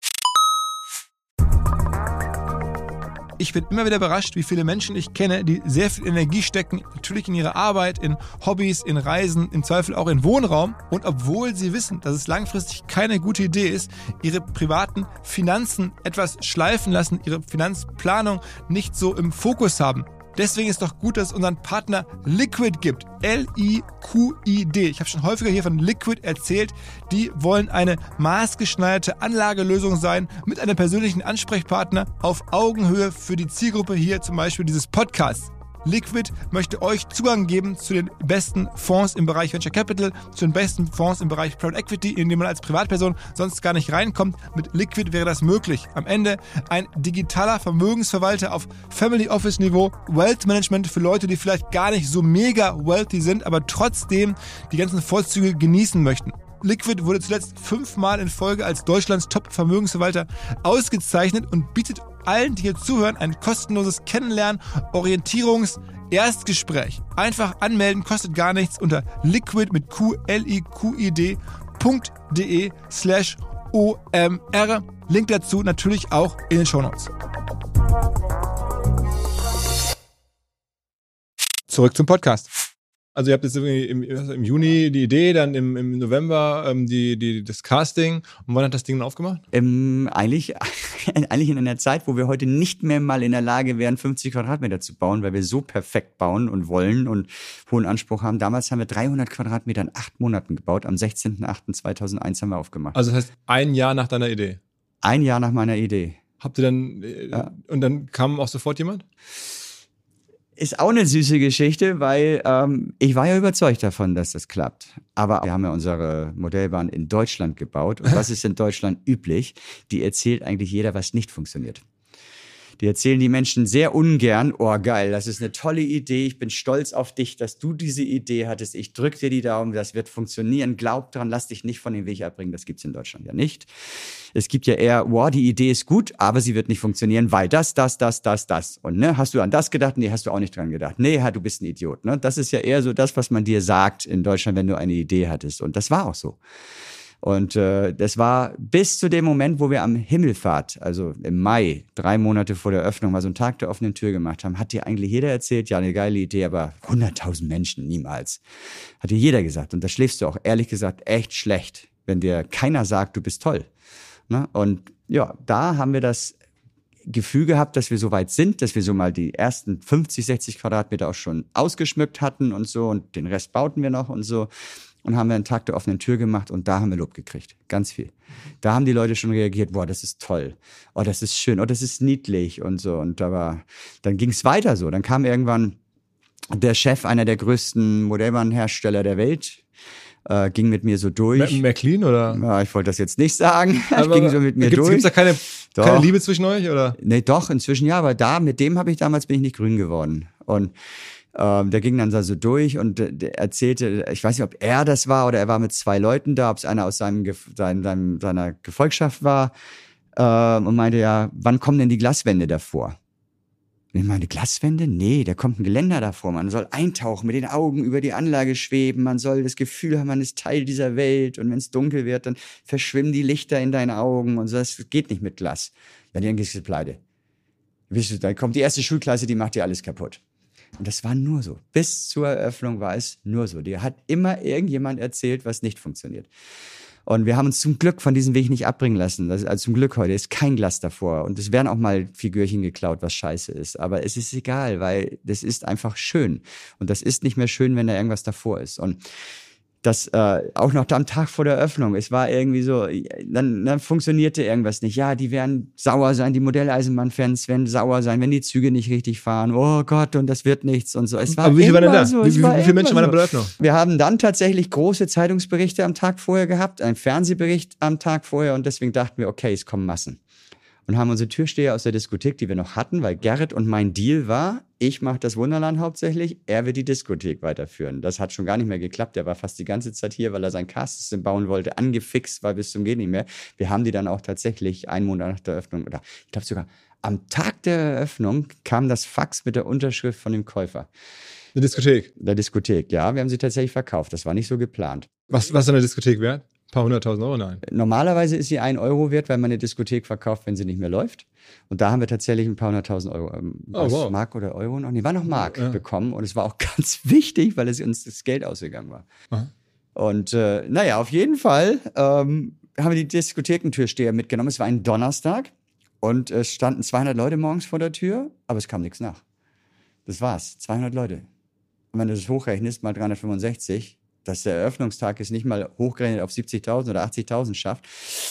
Ich bin immer wieder überrascht, wie viele Menschen ich kenne, die sehr viel Energie stecken, natürlich in ihre Arbeit, in Hobbys, in Reisen, im Zweifel auch in Wohnraum. Und obwohl sie wissen, dass es langfristig keine gute Idee ist, ihre privaten Finanzen etwas schleifen lassen, ihre Finanzplanung nicht so im Fokus haben, Deswegen ist doch gut, dass es unseren Partner Liquid gibt. L I Q I D. Ich habe schon häufiger hier von Liquid erzählt. Die wollen eine maßgeschneiderte Anlagelösung sein mit einem persönlichen Ansprechpartner auf Augenhöhe für die Zielgruppe hier, zum Beispiel dieses Podcasts. Liquid möchte euch Zugang geben zu den besten Fonds im Bereich Venture Capital, zu den besten Fonds im Bereich Private Equity, in dem man als Privatperson sonst gar nicht reinkommt. Mit Liquid wäre das möglich. Am Ende ein digitaler Vermögensverwalter auf Family Office Niveau, Wealth Management für Leute, die vielleicht gar nicht so mega wealthy sind, aber trotzdem die ganzen Vorzüge genießen möchten. Liquid wurde zuletzt fünfmal in Folge als Deutschlands Top-Vermögensverwalter ausgezeichnet und bietet allen, die hier zuhören, ein kostenloses Kennenlernen, Orientierungs-, Erstgespräch. Einfach anmelden, kostet gar nichts unter liquid mit Q, L I Q I D, .de slash O M R. Link dazu natürlich auch in den Shownotes. Zurück zum Podcast. Also ihr habt jetzt irgendwie im, im Juni die Idee, dann im, im November ähm, die, die, das Casting. Und wann hat das Ding dann aufgemacht? Ähm, eigentlich, eigentlich in einer Zeit, wo wir heute nicht mehr mal in der Lage wären, fünfzig Quadratmeter zu bauen, weil wir so perfekt bauen und wollen und hohen Anspruch haben. Damals haben wir dreihundert Quadratmeter in acht Monaten gebaut. Am sechzehnten achten zweitausendeins haben wir aufgemacht. Also das heißt, ein Jahr nach deiner Idee? Ein Jahr nach meiner Idee. Habt ihr dann, äh, ja. Und dann kam auch sofort jemand? Ist auch eine süße Geschichte, weil ähm, ich war ja überzeugt davon, dass das klappt. Aber wir haben ja unsere Modellbahn in Deutschland gebaut. Und was ist in Deutschland üblich? Die erzählt eigentlich jeder, was nicht funktioniert. Die erzählen die Menschen sehr ungern, oh geil, das ist eine tolle Idee, ich bin stolz auf dich, dass du diese Idee hattest, ich drück dir die Daumen, das wird funktionieren, glaub dran, lass dich nicht von dem Weg abbringen, das gibt's in Deutschland ja nicht. Es gibt ja eher, wow, die Idee ist gut, aber sie wird nicht funktionieren, weil das, das, das, das, das. Und ne, hast du an das gedacht? Nee, hast du auch nicht dran gedacht. Nee, du bist ein Idiot. Ne? Das ist ja eher so das, was man dir sagt in Deutschland, wenn du eine Idee hattest. Und das war auch so. Und äh, das war bis zu dem Moment, wo wir am Himmelfahrt, also im Mai, drei Monate vor der Öffnung, mal so einen Tag der offenen Tür gemacht haben, hat dir eigentlich jeder erzählt, ja, eine geile Idee, aber hunderttausend Menschen, niemals. Hat dir jeder gesagt. Und da schläfst du auch, ehrlich gesagt, echt schlecht, wenn dir keiner sagt, du bist toll. Ne? Und ja, da haben wir das Gefühl gehabt, dass wir so weit sind, dass wir so mal die ersten fünfzig, sechzig Quadratmeter auch schon ausgeschmückt hatten und so und den Rest bauten wir noch und so. Und haben wir einen Tag der offenen Tür gemacht und da haben wir Lob gekriegt. Ganz viel. Da haben die Leute schon reagiert, boah, das ist toll. Oh, das ist schön. Oh, das ist niedlich und so. Und da war, dann ging es weiter so. Dann kam irgendwann der Chef einer der größten Modellbahnhersteller der Welt, äh, ging mit mir so durch. McLean oder? Ja, ich wollte das jetzt nicht sagen. Aber ging so mit mir gibt's, durch. Gibt's da keine, keine Liebe zwischen euch, oder? Nee, doch, inzwischen ja. Aber da, mit dem habe ich damals, bin ich nicht grün geworden. Und Ähm, der ging dann so durch und der erzählte, ich weiß nicht, ob er das war oder er war mit zwei Leuten da, ob es einer aus seinem, seinem, seinem, seiner Gefolgschaft war ähm, und meinte, ja, wann kommen denn die Glaswände davor? Und ich meinte, Glaswände? Nee, da kommt ein Geländer davor. Man soll eintauchen, mit den Augen über die Anlage schweben, man soll das Gefühl haben, man ist Teil dieser Welt und wenn es dunkel wird, dann verschwimmen die Lichter in deinen Augen und so, das geht nicht mit Glas. Ja, dann gehst du pleite. Dann kommt die erste Schulklasse, die macht dir alles kaputt. Und das war nur so. Bis zur Eröffnung war es nur so. Dir hat immer irgendjemand erzählt, was nicht funktioniert. Und wir haben uns zum Glück von diesem Weg nicht abbringen lassen. Das, also zum Glück heute ist kein Glas davor. Und es werden auch mal Figürchen geklaut, was scheiße ist. Aber es ist egal, weil das ist einfach schön. Und das ist nicht mehr schön, wenn da irgendwas davor ist. Und das äh, auch noch am Tag vor der Eröffnung. Es war irgendwie so, dann, dann funktionierte irgendwas nicht. Ja, die werden sauer sein, die Modelleisenbahn-Fans werden sauer sein, wenn die Züge nicht richtig fahren. Oh Gott, und das wird nichts und so. Es war Aber wie viele waren denn da? So, wie, wie, wie viele Menschen waren so. bei der Eröffnung? Wir haben dann tatsächlich große Zeitungsberichte am Tag vorher gehabt, einen Fernsehbericht am Tag vorher und deswegen dachten wir, okay, es kommen Massen. Und haben unsere Türsteher aus der Diskothek, die wir noch hatten, weil Gerrit und mein Deal war, ich mache das Wunderland hauptsächlich, er wird die Diskothek weiterführen. Das hat schon gar nicht mehr geklappt. Er war fast die ganze Zeit hier, weil er sein Castsystem bauen wollte, angefixt war bis zum Geht nicht mehr. Wir haben die dann auch tatsächlich einen Monat nach der Eröffnung, oder ich glaube sogar am Tag der Eröffnung kam das Fax mit der Unterschrift von dem Käufer. Eine Diskothek? Der Diskothek, ja. Wir haben sie tatsächlich verkauft. Das war nicht so geplant. Was, was ist eine Diskothek wert? Ein paar hunderttausend Euro? Nein. Normalerweise ist sie ein Euro wert, weil man eine Diskothek verkauft, wenn sie nicht mehr läuft. Und da haben wir tatsächlich ein paar hunderttausend Euro, ähm, oh, was, wow. Mark oder Euro noch? Nee, war noch Mark ja. bekommen. Und es war auch ganz wichtig, weil es uns das Geld ausgegangen war. Aha. Und äh, naja, auf jeden Fall ähm, haben wir die Diskothekentürsteher mitgenommen. Es war ein Donnerstag und es standen zweihundert Leute morgens vor der Tür, aber es kam nichts nach. Das war's. zweihundert Leute. Und wenn du das hochrechnest, mal dreihundertfünfundsechzig, dass der Eröffnungstag es nicht mal hochgerechnet auf siebzigtausend oder achtzigtausend schafft,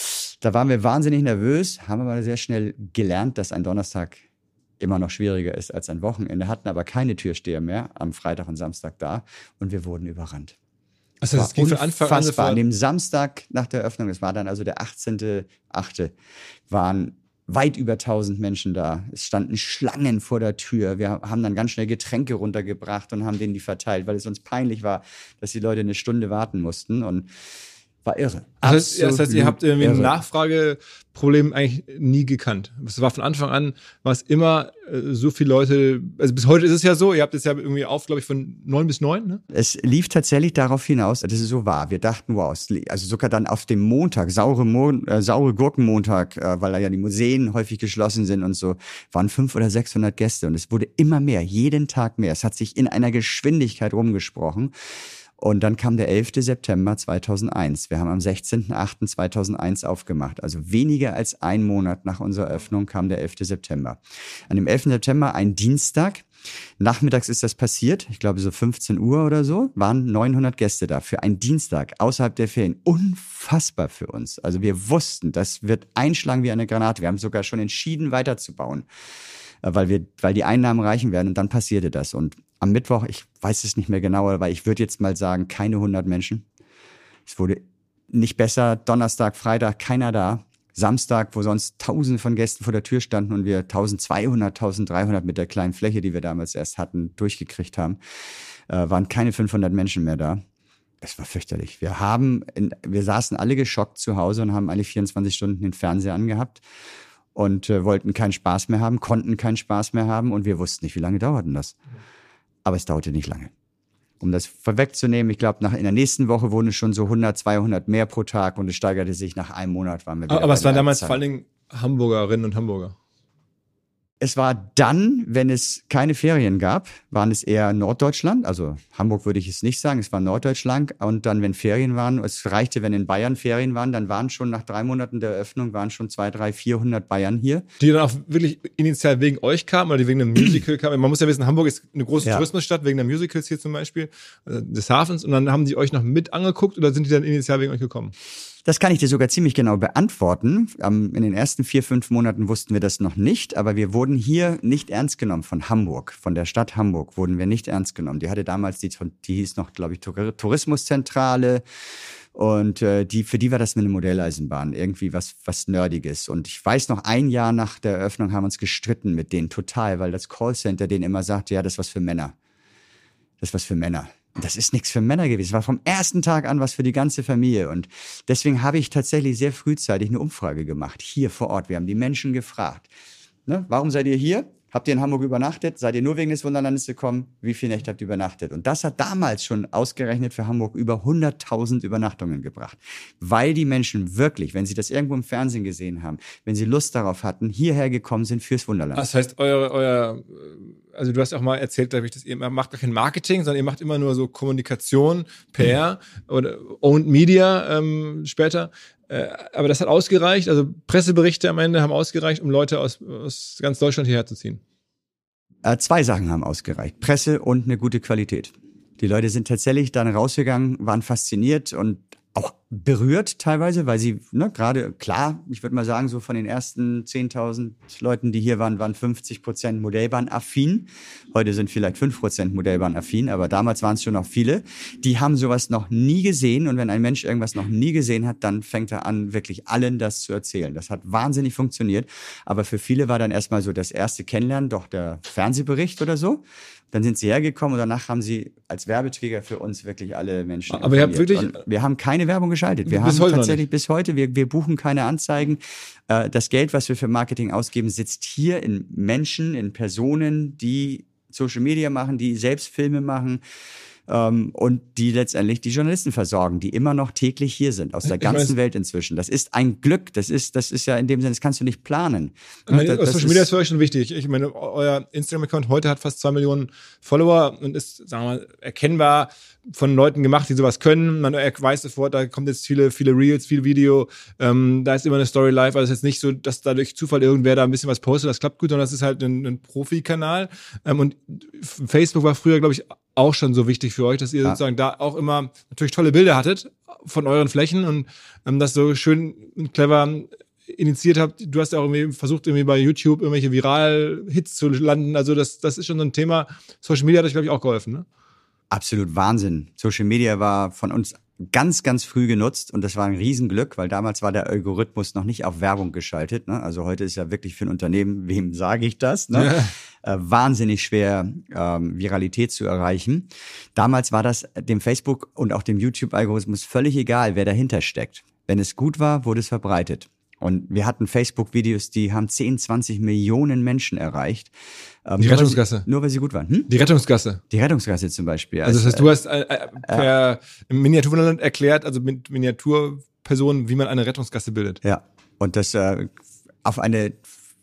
da waren wir wahnsinnig nervös, haben aber sehr schnell gelernt, dass ein Donnerstag immer noch schwieriger ist als ein Wochenende, hatten aber keine Türsteher mehr am Freitag und Samstag da und wir wurden überrannt. Also das ging von Anfang an unfassbar. An dem Samstag nach der Eröffnung, das war dann also der achtzehnten achte, waren weit über tausend Menschen da. Es standen Schlangen vor der Tür. Wir haben dann ganz schnell Getränke runtergebracht und haben denen die verteilt, weil es uns peinlich war, dass die Leute eine Stunde warten mussten und war irre. Das heißt, das heißt, ihr habt irgendwie ein Nachfrageproblem eigentlich nie gekannt. Es war von Anfang an, war es immer äh, so viele Leute, also bis heute ist es ja so, ihr habt es ja irgendwie auf, glaube ich, von neun bis neun, ne? Es lief tatsächlich darauf hinaus, dass es so war. Wir dachten, wow, es li- also sogar dann auf dem Montag, saure, Mo- äh, saure Gurkenmontag, äh, weil da ja die Museen häufig geschlossen sind und so, waren fünfhundert oder sechshundert Gäste und es wurde immer mehr, jeden Tag mehr. Es hat sich in einer Geschwindigkeit rumgesprochen. Und dann kam der elften September zweitausendeins. Wir haben am sechzehnten achten zweitausendeins aufgemacht. Also weniger als ein Monat nach unserer Öffnung kam der elften September. An dem elften September, ein Dienstag, nachmittags ist das passiert, ich glaube so fünfzehn Uhr oder so, waren neunhundert Gäste da für einen Dienstag außerhalb der Ferien. Unfassbar für uns. Also wir wussten, das wird einschlagen wie eine Granate. Wir haben sogar schon entschieden, weiterzubauen, weil wir, weil die Einnahmen reichen werden. Und dann passierte das. Und am Mittwoch, ich weiß es nicht mehr genau, aber ich würde jetzt mal sagen, keine hundert Menschen. Es wurde nicht besser. Donnerstag, Freitag, keiner da. Samstag, wo sonst Tausende von Gästen vor der Tür standen und wir eintausendzweihundert, eintausenddreihundert mit der kleinen Fläche, die wir damals erst hatten, durchgekriegt haben, äh, waren keine fünfhundert Menschen mehr da. Es war fürchterlich. Wir haben, in, wir saßen alle geschockt zu Hause und haben alle vierundzwanzig Stunden den Fernseher angehabt und äh, wollten keinen Spaß mehr haben, konnten keinen Spaß mehr haben und wir wussten nicht, wie lange dauert denn das. Aber es dauerte nicht lange. Um das vorwegzunehmen, ich glaube, nach in der nächsten Woche wurden es schon so hundert, zweihundert mehr pro Tag und es steigerte sich nach einem Monat. Waren wir wieder aber es waren damals Zeit. vor allen Dingen Hamburgerinnen und Hamburger. Es war dann, wenn es keine Ferien gab, waren es eher Norddeutschland. Also Hamburg würde ich es nicht sagen, es war Norddeutschland. Und dann, wenn Ferien waren, es reichte, wenn in Bayern Ferien waren, dann waren schon nach drei Monaten der Eröffnung, waren schon zweihundert, dreihundert, vierhundert Bayern hier. Die dann auch wirklich initial wegen euch kamen oder die wegen einem Musical kamen. Man muss ja wissen, Hamburg ist eine große Ja. Tourismusstadt, wegen der Musicals hier zum Beispiel, äh, des Hafens. Und dann haben die euch noch mit angeguckt oder sind die dann initial wegen euch gekommen? Das kann ich dir sogar ziemlich genau beantworten. Ähm, in den ersten vier, fünf Monaten wussten wir das noch nicht, aber wir wurden hier nicht ernst genommen von Hamburg, von der Stadt Hamburg wurden wir nicht ernst genommen. Die hatte damals, die, die hieß noch, glaube ich, Tour- Tourismuszentrale und äh, die, für die war das eine Modelleisenbahn, irgendwie was, was Nerdiges. Und ich weiß noch, ein Jahr nach der Eröffnung haben wir uns gestritten mit denen total, weil das Callcenter denen immer sagte, ja, das ist was für Männer. Das ist was für Männer. Das ist nichts für Männer gewesen. Es war vom ersten Tag an was für die ganze Familie. Und deswegen habe ich tatsächlich sehr frühzeitig eine Umfrage gemacht, hier vor Ort. Wir haben die Menschen gefragt, ne, warum seid ihr hier? Habt ihr in Hamburg übernachtet? Seid ihr nur wegen des Wunderlandes gekommen? Wie viele Nächte habt ihr übernachtet? Und das hat damals schon ausgerechnet für Hamburg über hunderttausend Übernachtungen gebracht. Weil die Menschen wirklich, wenn sie das irgendwo im Fernsehen gesehen haben, wenn sie Lust darauf hatten, hierher gekommen sind fürs Wunderland. Das heißt, euer, euer, also du hast auch mal erzählt, glaube ich, dass ihr macht gar kein Marketing, sondern ihr macht immer nur so Kommunikation, P R oder Owned Media ähm, später. Äh, aber das hat ausgereicht, also Presseberichte am Ende haben ausgereicht, um Leute aus, aus ganz Deutschland hierher zu ziehen. Äh, zwei Sachen haben ausgereicht. Presse und eine gute Qualität. Die Leute sind tatsächlich dann rausgegangen, waren fasziniert und auch berührt teilweise, weil sie, ne, gerade, klar, ich würde mal sagen, so von den ersten zehntausend Leuten, die hier waren, waren fünfzig Prozent Modellbahn-affin. Heute sind vielleicht fünf Prozent Modellbahn-affin, aber damals waren es schon noch viele. Die haben sowas noch nie gesehen und wenn ein Mensch irgendwas noch nie gesehen hat, dann fängt er an, wirklich allen das zu erzählen. Das hat wahnsinnig funktioniert, aber für viele war dann erstmal so das erste Kennenlernen, doch der Fernsehbericht oder so. Dann sind sie hergekommen und danach haben sie als Werbeträger für uns wirklich alle Menschen Aber ihr habt wirklich, und wir haben keine Werbung geschaltet. Wir bis haben heute tatsächlich bis heute, wir, wir buchen keine Anzeigen. Äh, das Geld, was wir für Marketing ausgeben, sitzt hier in Menschen, in Personen, die Social Media machen, die selbst Filme machen. ähm, und die letztendlich die Journalisten versorgen, die immer noch täglich hier sind, aus der Ich ganzen weiß, Welt inzwischen. Das ist ein Glück, das ist, das ist ja in dem Sinne, das kannst du nicht planen. Ich meine, Ja, das, Social das Media ist, ist für euch schon wichtig. Ich meine, euer Instagram-Account heute hat fast zwei Millionen Follower und ist, sagen wir mal, erkennbar von Leuten gemacht, die sowas können. Man weiß sofort, da kommt jetzt viele, viele Reels, viel Video. Ähm, da ist immer eine Story live. Also es ist jetzt nicht so, dass da durch Zufall irgendwer da ein bisschen was postet. Das klappt gut, sondern das ist halt ein, ein Profi-Kanal. Ähm, und Facebook war früher, glaube ich, auch schon so wichtig für euch, dass ihr ja. sozusagen da auch immer natürlich tolle Bilder hattet von euren Flächen und ähm, das so schön und clever initiiert habt. Du hast ja auch irgendwie versucht, irgendwie bei YouTube irgendwelche Viral-Hits zu landen. Also das, das ist schon so ein Thema. Social Media hat euch, glaube ich, auch geholfen, ne? Absolut Wahnsinn. Social Media war von uns ganz, ganz früh genutzt und das war ein Riesenglück, weil damals war der Algorithmus noch nicht auf Werbung geschaltet. Ne? Also heute ist ja wirklich für ein Unternehmen, wem sage ich das? Ne? Ja. Äh, wahnsinnig schwer, ähm, Viralität zu erreichen. Damals war das dem Facebook und auch dem YouTube-Algorithmus völlig egal, wer dahinter steckt. Wenn es gut war, wurde es verbreitet. Und wir hatten Facebook-Videos, die haben zehn, zwanzig Millionen Menschen erreicht. Die nur Rettungsgasse. Weil sie, nur weil sie gut waren. Hm? Die Rettungsgasse. Die Rettungsgasse zum Beispiel. Also das heißt, du hast äh, äh, per äh, Miniaturwunderland erklärt, also mit Miniaturpersonen, wie man eine Rettungsgasse bildet. Ja, und das äh, auf eine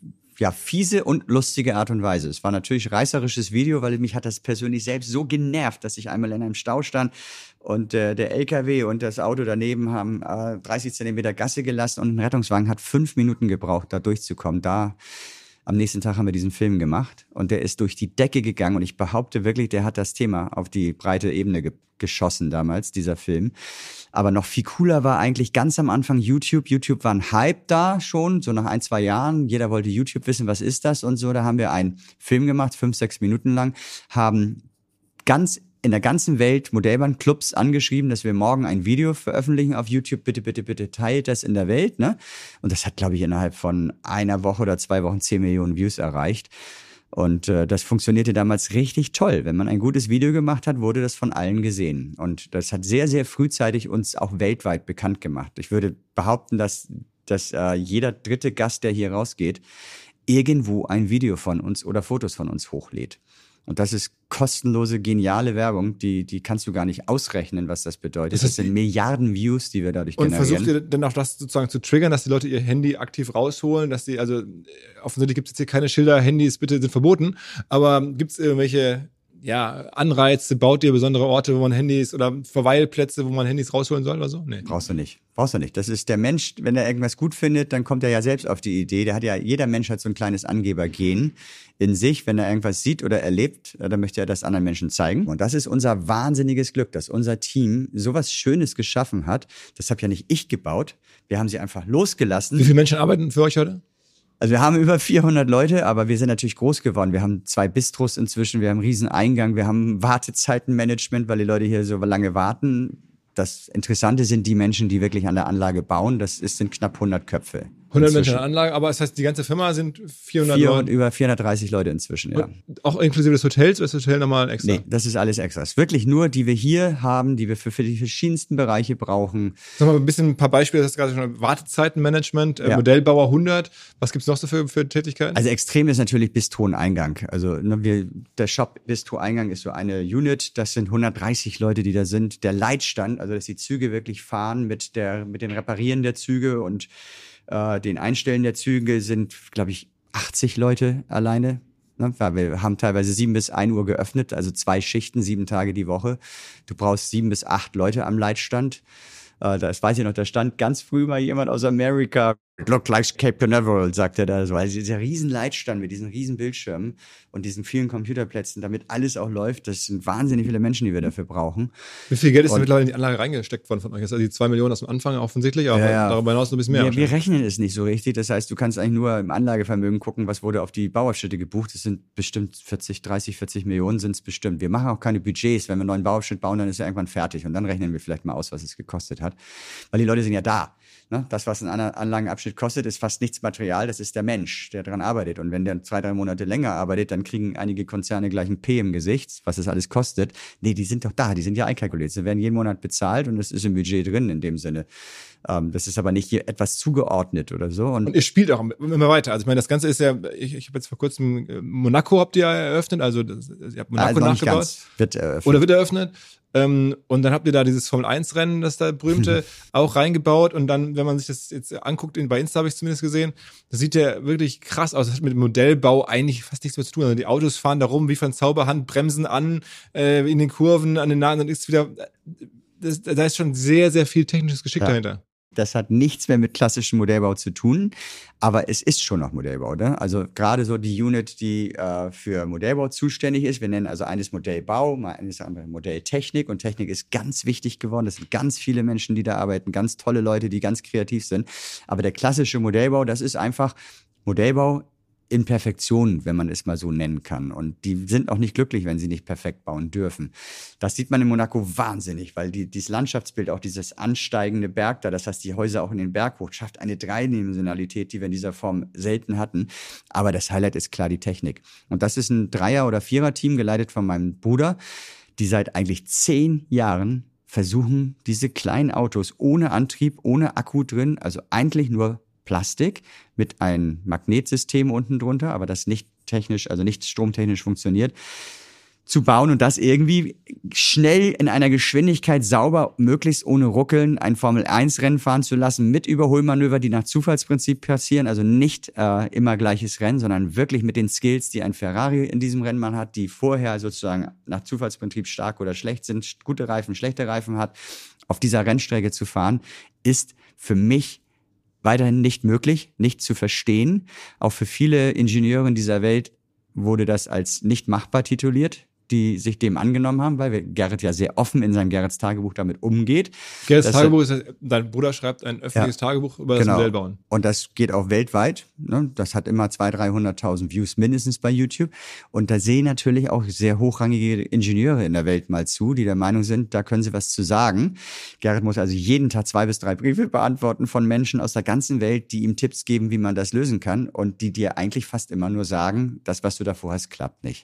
ja fiese und lustige Art und Weise. Es war natürlich reißerisches Video, weil mich hat das persönlich selbst so genervt, dass ich einmal in einem Stau stand und äh, der L K W und das Auto daneben haben äh, dreißig Zentimeter Gasse gelassen und ein Rettungswagen hat fünf Minuten gebraucht, da durchzukommen. Da am nächsten Tag haben wir diesen Film gemacht und der ist durch die Decke gegangen und ich behaupte wirklich, der hat das Thema auf die breite Ebene ge- geschossen damals, dieser Film. Aber noch viel cooler war eigentlich ganz am Anfang YouTube. YouTube war ein Hype da schon, so nach ein, zwei Jahren. Jeder wollte YouTube wissen, was ist das und so. Da haben wir einen Film gemacht, fünf, sechs Minuten lang, haben ganz in der ganzen Welt Modellbahnclubs angeschrieben, dass wir morgen ein Video veröffentlichen auf YouTube. Bitte, bitte, bitte teilt das in der Welt, ne? Und das hat, glaube ich, innerhalb von einer Woche oder zwei Wochen zehn Millionen Views erreicht. Und äh, das funktionierte damals richtig toll. Wenn man ein gutes Video gemacht hat, wurde das von allen gesehen. Und das hat sehr, sehr frühzeitig uns auch weltweit bekannt gemacht. Ich würde behaupten, dass, dass äh, jeder dritte Gast, der hier rausgeht, irgendwo ein Video von uns oder Fotos von uns hochlädt. Und das ist kostenlose, geniale Werbung, die, die kannst du gar nicht ausrechnen, was das bedeutet. Das, heißt, das sind Milliarden Views, die wir dadurch und generieren. Und versucht ihr denn auch das sozusagen zu triggern, dass die Leute ihr Handy aktiv rausholen, dass die, also offensichtlich gibt es jetzt hier keine Schilder, Handys bitte sind verboten, aber gibt es irgendwelche ja, Anreize, baut ihr besondere Orte, wo man Handys oder Verweilplätze, wo man Handys rausholen soll oder so? Nee. Brauchst du nicht. Brauchst du nicht. Das ist der Mensch, wenn er irgendwas gut findet, dann kommt er ja selbst auf die Idee. Der hat ja, jeder Mensch hat so ein kleines Angebergen in sich. Wenn er irgendwas sieht oder erlebt, dann möchte er das anderen Menschen zeigen. Und das ist unser wahnsinniges Glück, dass unser Team sowas Schönes geschaffen hat. Das habe ja nicht ich gebaut. Wir haben sie einfach losgelassen. Wie viele Menschen arbeiten für euch heute? Also wir haben über vierhundert Leute, aber wir sind natürlich groß geworden. Wir haben zwei Bistros inzwischen, wir haben einen riesen Eingang, wir haben Wartezeitenmanagement, weil die Leute hier so lange warten. Das Interessante sind die Menschen, die wirklich an der Anlage bauen. Das ist, sind knapp hundert Köpfe. hundert Menschen an der Anlage, aber das heißt, die ganze Firma sind vierhundert Leute? Über vierhundertdreißig Leute inzwischen, ja. Und auch inklusive des Hotels oder ist das Hotel nochmal extra? Nee, das ist alles extra. Es ist wirklich nur, die wir hier haben, die wir für, für die verschiedensten Bereiche brauchen. Sag mal ein bisschen ein paar Beispiele, das ist gerade schon Wartezeitenmanagement, äh, ja. Modellbauer hundert. Was gibt's noch so für, für Tätigkeiten? Also extrem ist natürlich Bistro-Eingang. Also ne, wir, der Shop Bistro-Eingang ist so eine Unit. Das sind hundertdreißig Leute, die da sind. Der Leitstand, also dass die Züge wirklich fahren mit der mit den Reparieren der Züge und äh, den Einstellen der Züge sind, glaube ich, achtzig Leute alleine. Ne? Wir haben teilweise sieben bis ein Uhr geöffnet, also zwei Schichten, sieben Tage die Woche. Du brauchst sieben bis acht Leute am Leitstand. Äh, das weiß ich noch, da stand ganz früh mal jemand aus Amerika. It looked like Cape Canaveral, sagt er da so. Also dieser riesen Leitstand mit diesen riesen Bildschirmen und diesen vielen Computerplätzen, damit alles auch läuft. Das sind wahnsinnig viele Menschen, die wir dafür brauchen. Wie viel Geld ist denn mittlerweile in die Anlage reingesteckt worden von euch? Das ist also die zwei Millionen aus dem Anfang offensichtlich, aber ja, ja. darüber hinaus noch ein bisschen mehr. Wir, wir rechnen es nicht so richtig. Das heißt, du kannst eigentlich nur im Anlagevermögen gucken, was wurde auf die Bauabschnitte gebucht. Das sind bestimmt vierzig, dreißig, vierzig Millionen sind es bestimmt. Wir machen auch keine Budgets. Wenn wir einen neuen Bauabschnitt bauen, dann ist er irgendwann fertig. Und dann rechnen wir vielleicht mal aus, was es gekostet hat. Weil die Leute sind ja da. Ne? Das, was ein Anlagenabschnitt kostet, ist fast nichts Material, das ist der Mensch, der daran arbeitet. Und wenn der zwei, drei Monate länger arbeitet, dann kriegen einige Konzerne gleich ein P im Gesicht, was das alles kostet. Nee, die sind doch da, die sind ja einkalkuliert. Sie werden jeden Monat bezahlt und das ist im Budget drin in dem Sinne. Ähm, das ist aber nicht hier etwas zugeordnet oder so. Und, und ihr spielt auch immer weiter. Also ich meine, das Ganze ist ja, ich, ich habe jetzt vor kurzem Monaco habt ihr ja eröffnet, also das, ihr habt Monaco also nachgebaut. Ganz, wird eröffnet. Oder wird eröffnet. Ähm, und dann habt ihr da dieses Formel eins Rennen, das da berühmte, auch reingebaut. Und dann, wenn man sich das jetzt anguckt, in, bei Insta habe ich zumindest gesehen, das sieht ja wirklich krass aus. Das hat mit dem Modellbau eigentlich fast nichts mehr zu tun. Also die Autos fahren da rum wie von Zauberhand, bremsen an, äh, in den Kurven, an den Nahen, dann ist wieder, das, da ist schon sehr, sehr viel technisches Geschick ja. dahinter. Das hat nichts mehr mit klassischem Modellbau zu tun, aber es ist schon noch Modellbau. Ne? Also gerade so die Unit, die äh, für Modellbau zuständig ist. Wir nennen also eines Modellbau, mal eines andere Modelltechnik. Und Technik ist ganz wichtig geworden. Das sind ganz viele Menschen, die da arbeiten, ganz tolle Leute, die ganz kreativ sind. Aber der klassische Modellbau, das ist einfach Modellbau in Perfektion, wenn man es mal so nennen kann. Und die sind auch nicht glücklich, wenn sie nicht perfekt bauen dürfen. Das sieht man in Monaco wahnsinnig, weil die, dieses Landschaftsbild, auch dieses ansteigende Berg da, das heißt die Häuser auch in den Berg hoch, schafft eine Dreidimensionalität, die wir in dieser Form selten hatten. Aber das Highlight ist klar die Technik. Und das ist ein Dreier- oder Vierer-Team, geleitet von meinem Bruder, die seit eigentlich zehn Jahren versuchen, diese kleinen Autos ohne Antrieb, ohne Akku drin, also eigentlich nur Plastik mit einem Magnetsystem unten drunter, aber das nicht technisch, also nicht stromtechnisch funktioniert, zu bauen und das irgendwie schnell in einer Geschwindigkeit sauber, möglichst ohne Ruckeln, ein Formel eins Rennen fahren zu lassen mit Überholmanöver, die nach Zufallsprinzip passieren, also nicht äh, immer gleiches Rennen, sondern wirklich mit den Skills, die ein Ferrari in diesem Rennmann hat, die vorher sozusagen nach Zufallsprinzip stark oder schlecht sind, gute Reifen, schlechte Reifen hat, auf dieser Rennstrecke zu fahren, ist für mich weiterhin nicht möglich, nicht zu verstehen. Auch für viele Ingenieure in dieser Welt wurde das als nicht machbar tituliert, die sich dem angenommen haben, weil Gerrit ja sehr offen in seinem Gerrits Tagebuch damit umgeht. Gerrits Tagebuch ist, dein Bruder schreibt ein öffentliches ja, Tagebuch über das genau. Modellbauen. Und das geht auch weltweit. Ne? Das hat immer zweihunderttausend, dreihunderttausend Views mindestens bei YouTube. Und da sehen natürlich auch sehr hochrangige Ingenieure in der Welt mal zu, die der Meinung sind, da können sie was zu sagen. Gerrit muss also jeden Tag zwei bis drei Briefe beantworten von Menschen aus der ganzen Welt, die ihm Tipps geben, wie man das lösen kann und die dir eigentlich fast immer nur sagen, das, was du davor hast, klappt nicht.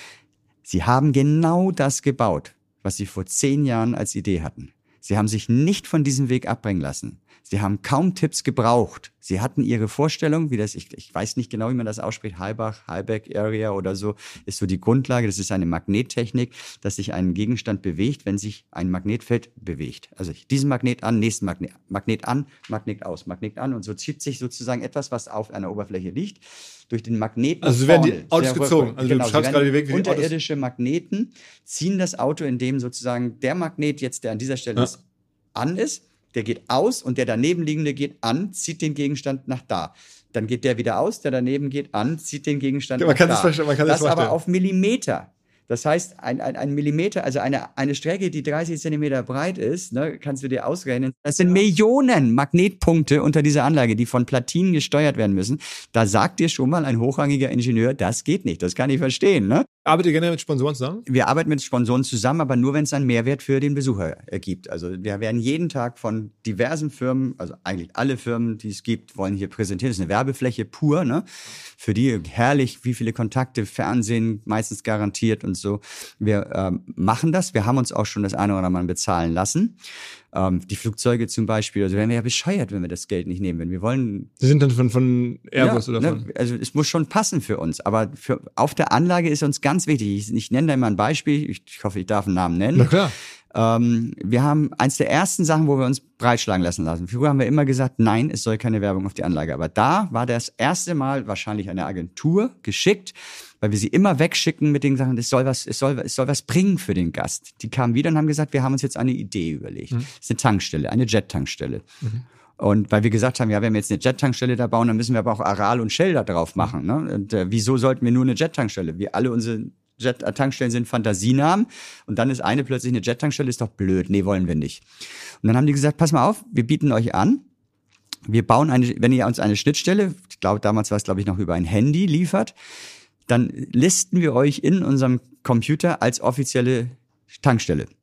Sie haben genau das gebaut, was sie vor zehn Jahren als Idee hatten. Sie haben sich nicht von diesem Weg abbringen lassen. Sie haben kaum Tipps gebraucht. Sie hatten ihre Vorstellung, wie das, ich, ich weiß nicht genau, wie man das ausspricht, Halbach, Halbeck Area oder so, ist so die Grundlage. Das ist eine Magnettechnik, dass sich ein Gegenstand bewegt, wenn sich ein Magnetfeld bewegt. Also diesen Magnet an, nächsten Magnet, Magnet an, Magnet aus, Magnet an und so zieht sich sozusagen etwas, was auf einer Oberfläche liegt, durch den Magneten. Also werden die Autos gezogen. Also genau, du beschreibst gerade den Weg, wie die Autos. Unterirdische Magneten ziehen das Auto, indem sozusagen der Magnet jetzt, der an dieser Stelle ja. ist, an ist. Der geht aus und der daneben liegende geht an, zieht den Gegenstand nach da. Dann geht der wieder aus, der daneben geht an, zieht den Gegenstand ja, man nach kann da. Das, man kann das, das aber auf Millimeter. Das heißt, ein, ein, ein Millimeter, also eine, eine Strecke, die dreißig Zentimeter breit ist, ne, kannst du dir ausrechnen. Das sind Millionen Magnetpunkte unter dieser Anlage, die von Platinen gesteuert werden müssen. Da sagt dir schon mal ein hochrangiger Ingenieur, das geht nicht, das kann ich verstehen. Ne? Arbeitet ihr generell mit Sponsoren zusammen? Wir arbeiten mit Sponsoren zusammen, aber nur, wenn es einen Mehrwert für den Besucher gibt. Also wir werden jeden Tag von diversen Firmen, also eigentlich alle Firmen, die es gibt, wollen hier präsentieren. Das ist eine Werbefläche pur, ne? Für die herrlich, wie viele Kontakte, Fernsehen, meistens garantiert und so. Wir ähm, machen das. Wir haben uns auch schon das eine oder andere Mal bezahlen lassen. Ähm, die Flugzeuge zum Beispiel, also wären wir ja bescheuert, wenn wir das Geld nicht nehmen. Wenn wir wollen. Sie sind dann von, von Airbus ja, oder von? Ne, also es muss schon passen für uns. Aber für, auf der Anlage ist uns ganz wichtig. Ich, ich nenne da mal ein Beispiel. Ich, ich hoffe, ich darf einen Namen nennen. Na klar. Ähm, wir haben eins der ersten Sachen, wo wir uns breitschlagen lassen lassen. Früher haben wir immer gesagt, nein, es soll keine Werbung auf die Anlage. Aber da war das erste Mal wahrscheinlich eine Agentur geschickt, weil wir sie immer wegschicken mit den Sachen, es soll was, es soll, es soll was bringen für den Gast. Die kamen wieder und haben gesagt, wir haben uns jetzt eine Idee überlegt. Mhm. Das ist eine Tankstelle, eine Jet-Tankstelle. Mhm. Und weil wir gesagt haben, ja, wenn wir jetzt eine Jet-Tankstelle da bauen, dann müssen wir aber auch Aral und Shell da drauf machen. Ne? Und äh, wieso sollten wir nur eine Jet-Tankstelle? Wir alle unsere Jet-Tankstellen sind Fantasienamen und dann ist eine plötzlich eine Jet-Tankstelle, ist doch blöd. Nee, wollen wir nicht. Und dann haben die gesagt, pass mal auf, wir bieten euch an, wir bauen eine, wenn ihr uns eine Schnittstelle, ich glaube, damals war es, glaube ich, noch über ein Handy liefert, dann listen wir euch in unserem Computer als offizielle Tankstelle.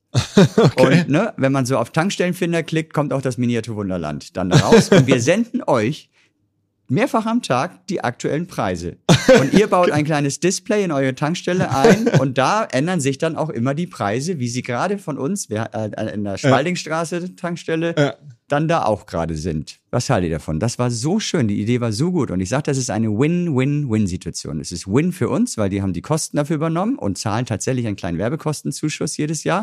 Okay. Und ne, wenn man so auf Tankstellenfinder klickt, kommt auch das Miniaturwunderland dann raus. Und wir senden euch mehrfach am Tag die aktuellen Preise. Und ihr baut ein kleines Display in eure Tankstelle ein und da ändern sich dann auch immer die Preise, wie sie gerade von uns, wir, äh, in der Spaldingstraße Tankstelle, ja. dann da auch gerade sind. Was haltet ihr davon? Das war so schön, die Idee war so gut. Und ich sage, das ist eine Win-Win-Win-Situation. Es ist Win für uns, weil die haben die Kosten dafür übernommen und zahlen tatsächlich einen kleinen Werbekostenzuschuss jedes Jahr.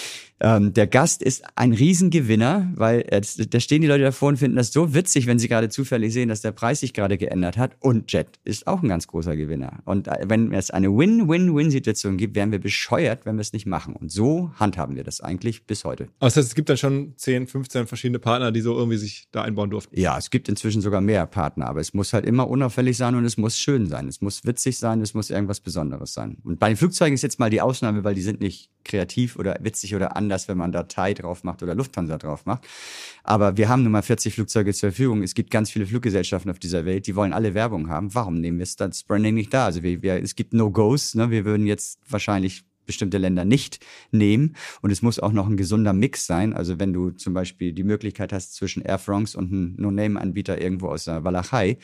Ähm, der Gast ist ein Riesengewinner, weil äh, da stehen die Leute davor und finden das so witzig, wenn sie gerade zufällig sehen, dass der Preis sich gerade geändert hat. Und Jet ist auch ein ganz großer Gewinner. Und äh, wenn es eine Win-Win-Win-Situation gibt, wären wir bescheuert, wenn wir es nicht machen. Und so handhaben wir das eigentlich bis heute. Aber das heißt, es gibt dann schon zehn, fünfzehn verschiedene Partner, die so irgendwie sich da einbauen durften? Ja, es gibt inzwischen sogar mehr Partner, aber es muss halt immer unauffällig sein und es muss schön sein. Es muss witzig sein, es muss irgendwas Besonderes sein. Und bei den Flugzeugen ist jetzt mal die Ausnahme, weil die sind nicht kreativ oder witzig oder anders, wenn man da Thai drauf macht oder Lufthansa drauf macht. Aber wir haben nun mal vierzig Flugzeuge zur Verfügung. Es gibt ganz viele Fluggesellschaften auf dieser Welt, die wollen alle Werbung haben. Warum nehmen wir das Branding nicht da? Also wir, wir, es gibt No-Gos. Ne? Wir würden jetzt wahrscheinlich bestimmte Länder nicht nehmen. Und es muss auch noch ein gesunder Mix sein. Also wenn du zum Beispiel die Möglichkeit hast zwischen Air France und einem No-Name-Anbieter irgendwo aus der Walachei,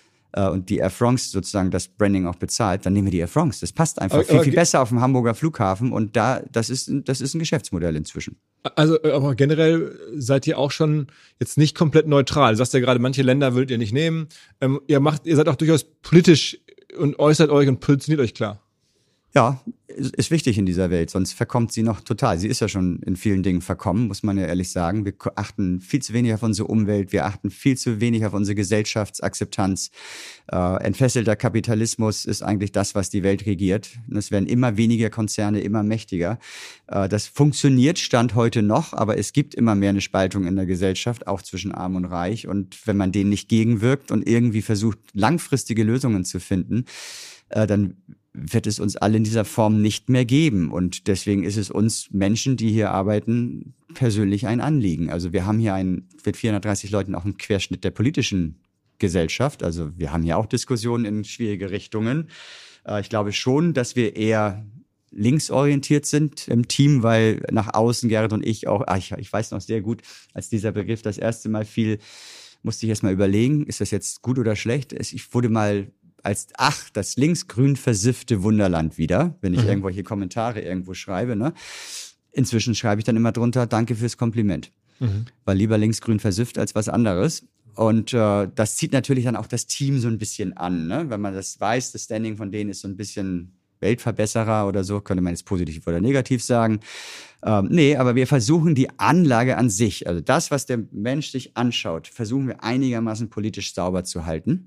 und die Air France sozusagen das Branding auch bezahlt, dann nehmen wir die Air France. Das passt einfach aber, viel, aber, viel besser auf dem Hamburger Flughafen und da, das ist, das ist ein Geschäftsmodell inzwischen. Also, aber generell seid ihr auch schon jetzt nicht komplett neutral. Du sagst ja gerade, manche Länder würdet ihr nicht nehmen. Ähm, ihr macht, ihr seid auch durchaus politisch und äußert euch und positioniert euch klar. Ja, ist wichtig in dieser Welt, sonst verkommt sie noch total. Sie ist ja schon in vielen Dingen verkommen, muss man ja ehrlich sagen. Wir achten viel zu wenig auf unsere Umwelt, wir achten viel zu wenig auf unsere Gesellschaftsakzeptanz. Äh, entfesselter Kapitalismus ist eigentlich das, was die Welt regiert. Und es werden immer weniger Konzerne, immer mächtiger. Äh, das funktioniert Stand heute noch, aber es gibt immer mehr eine Spaltung in der Gesellschaft, auch zwischen Arm und Reich. Und wenn man denen nicht gegenwirkt und irgendwie versucht, langfristige Lösungen zu finden, äh, dann wird es uns alle in dieser Form nicht mehr geben. Und deswegen ist es uns Menschen, die hier arbeiten, persönlich ein Anliegen. Also wir haben hier einen, mit vierhundertdreißig Leuten auch einen Querschnitt der politischen Gesellschaft. Also wir haben hier auch Diskussionen in schwierige Richtungen. Ich glaube schon, dass wir eher linksorientiert sind im Team, weil nach außen Gerrit und ich auch, ach, ich, ich weiß noch sehr gut, als dieser Begriff das erste Mal fiel, musste ich erst mal überlegen, ist das jetzt gut oder schlecht? Ich wurde mal als, ach, das linksgrün versiffte Wunderland wieder, wenn ich mhm. irgendwelche Kommentare irgendwo schreibe. Ne? Inzwischen schreibe ich dann immer drunter, danke fürs Kompliment. Mhm. Weil lieber linksgrün versifft als was anderes. Und äh, das zieht natürlich dann auch das Team so ein bisschen an. Ne? Wenn man das weiß, das Standing von denen ist so ein bisschen Weltverbesserer oder so, könnte man jetzt positiv oder negativ sagen. Ähm, nee, aber wir versuchen die Anlage an sich, also das, was der Mensch sich anschaut, versuchen wir einigermaßen politisch sauber zu halten.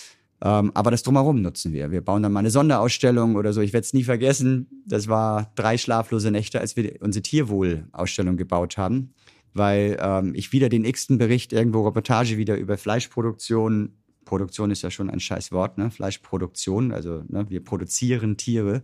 Ähm, aber das Drumherum nutzen wir. Wir bauen dann mal eine Sonderausstellung oder so. Ich werde es nie vergessen. Das war drei schlaflose Nächte, als wir unsere Tierwohl-Ausstellung gebaut haben, weil ähm, ich wieder den x-ten Bericht, irgendwo Reportage wieder über Fleischproduktion. Produktion ist ja schon ein scheiß Wort, ne? Fleischproduktion, also ne, wir produzieren Tiere.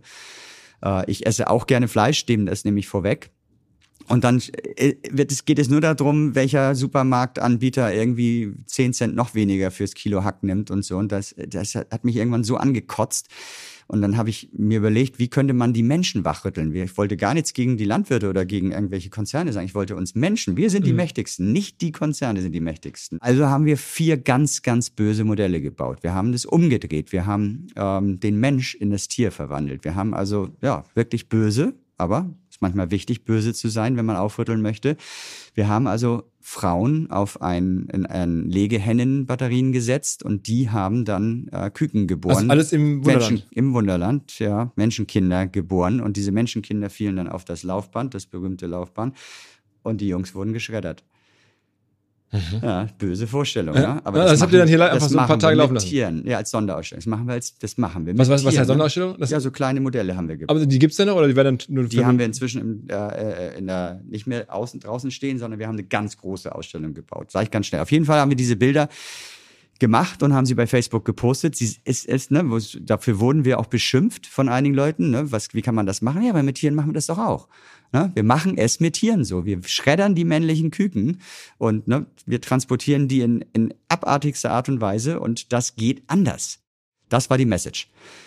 Äh, ich esse auch gerne Fleisch, dem das nehme ich vorweg. Und dann wird es, geht es nur darum, welcher Supermarktanbieter irgendwie zehn Cent noch weniger fürs Kilo Hack nimmt und so. Und das, das hat mich irgendwann so angekotzt. Und dann habe ich mir überlegt, wie könnte man die Menschen wachrütteln? Ich wollte gar nichts gegen die Landwirte oder gegen irgendwelche Konzerne sagen. Ich wollte uns Menschen, wir sind die mhm. Mächtigsten, nicht die Konzerne sind die Mächtigsten. Also haben wir vier ganz, ganz böse Modelle gebaut. Wir haben das umgedreht. Wir haben ähm, den Mensch in das Tier verwandelt. Wir haben also ja wirklich böse, aber ist manchmal wichtig, böse zu sein, wenn man aufrütteln möchte. Wir haben also Frauen auf ein, in ein Legehennenbatterien gesetzt und die haben dann äh, Küken geboren. Also alles im Wunderland? Menschen, im Wunderland, ja. Menschenkinder geboren und diese Menschenkinder fielen dann auf das Laufband, das berühmte Laufband und die Jungs wurden geschreddert. Mhm. Ja, böse Vorstellung, ja. ja. Aber ja, das, das habt ihr dann hier einfach so ein paar Tage laufen lassen? Tieren. Ja, als Sonderausstellung. Das machen wir als, das machen wir mit was, was, Tieren. Was heißt Sonderausstellung? Das ja, so kleine Modelle haben wir gebaut. Aber die gibt's denn noch oder die werden dann nur? Die haben wir inzwischen im, äh, in der, nicht mehr außen draußen stehen, sondern wir haben eine ganz große Ausstellung gebaut. Sag ich ganz schnell. Auf jeden Fall haben wir diese Bilder gemacht und haben sie bei Facebook gepostet. Sie ist, ist, ne, wo, dafür wurden wir auch beschimpft von einigen Leuten. Ne? Was, wie kann man das machen? Ja, aber mit Tieren machen wir das doch auch. Ne? Wir machen es mit Tieren so. Wir schreddern die männlichen Küken und ne, wir transportieren die in, in abartigster Art und Weise und das geht anders. Das war die Message.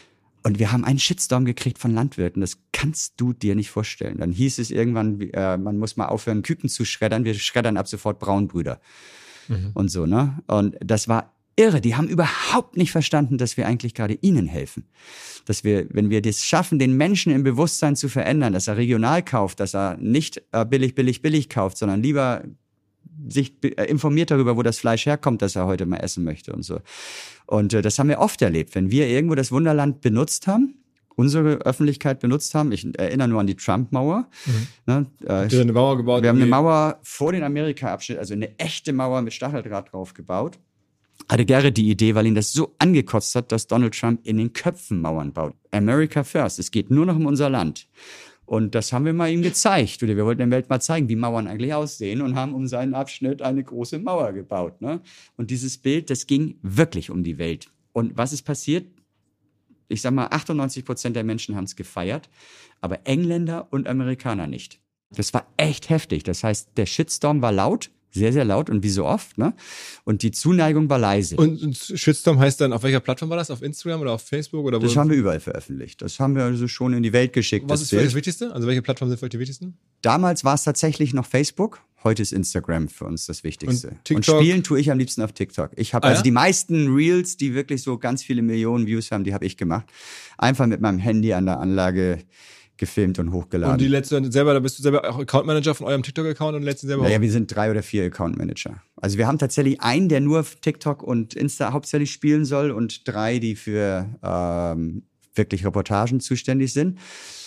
Und wir haben einen Shitstorm gekriegt von Landwirten, das kannst du dir nicht vorstellen. Dann hieß es irgendwann, äh, man muss mal aufhören, Küken zu schreddern, wir schreddern ab sofort Braunbrüder. Mhm. Und so, ne? Und das war irre. Die haben überhaupt nicht verstanden, dass wir eigentlich gerade ihnen helfen. Dass wir, wenn wir das schaffen, den Menschen im Bewusstsein zu verändern, dass er regional kauft, dass er nicht äh, billig, billig, billig kauft, sondern lieber sich äh, informiert darüber, wo das Fleisch herkommt, das er heute mal essen möchte und so. Und äh, das haben wir oft erlebt. Wenn wir irgendwo das Wunderland benutzt haben, unsere Öffentlichkeit benutzt haben, ich erinnere nur an die Trump-Mauer. Mhm. Ne, äh, Habt ihr eine Mauer gebaut? Wir haben eine Mauer vor den Amerika-Abschnitt, also eine echte Mauer mit Stacheldraht drauf gebaut. Hatte Gerrit die Idee, weil ihn das so angekotzt hat, dass Donald Trump in den Köpfen Mauern baut. America first. Es geht nur noch um unser Land. Und das haben wir mal ihm gezeigt. Oder wir wollten der Welt mal zeigen, wie Mauern eigentlich aussehen und haben um seinen Abschnitt eine große Mauer gebaut. Ne? Und dieses Bild, das ging wirklich um die Welt. Und was ist passiert? Ich sag mal, achtundneunzig Prozent der Menschen haben es gefeiert, aber Engländer und Amerikaner nicht. Das war echt heftig. Das heißt, der Shitstorm war laut. Sehr, sehr laut und wie so oft, ne? Und die Zuneigung war leise. Und, und Shitstorm heißt dann, auf welcher Plattform war das? Auf Instagram oder auf Facebook? Oder wo? Das haben wir überall veröffentlicht. Das haben wir also schon in die Welt geschickt. Was ist für euch das Wichtigste? Also welche Plattformen sind für euch die wichtigsten? Damals war es tatsächlich noch Facebook. Heute ist Instagram für uns das Wichtigste. Und, TikTok? Und spielen tue ich am liebsten auf TikTok. Ich habe ah, also ja? die meisten Reels, die wirklich so ganz viele Millionen Views haben, die habe ich gemacht. Einfach mit meinem Handy an der Anlage gefilmt und hochgeladen. Und die letzte selber, da bist du selber auch Account Manager von eurem TikTok-Account und letzten selber naja, auch? wir sind drei oder vier Account Manager. Also wir haben tatsächlich einen, der nur TikTok und Insta hauptsächlich spielen soll und drei, die für ähm, wirklich Reportagen zuständig sind.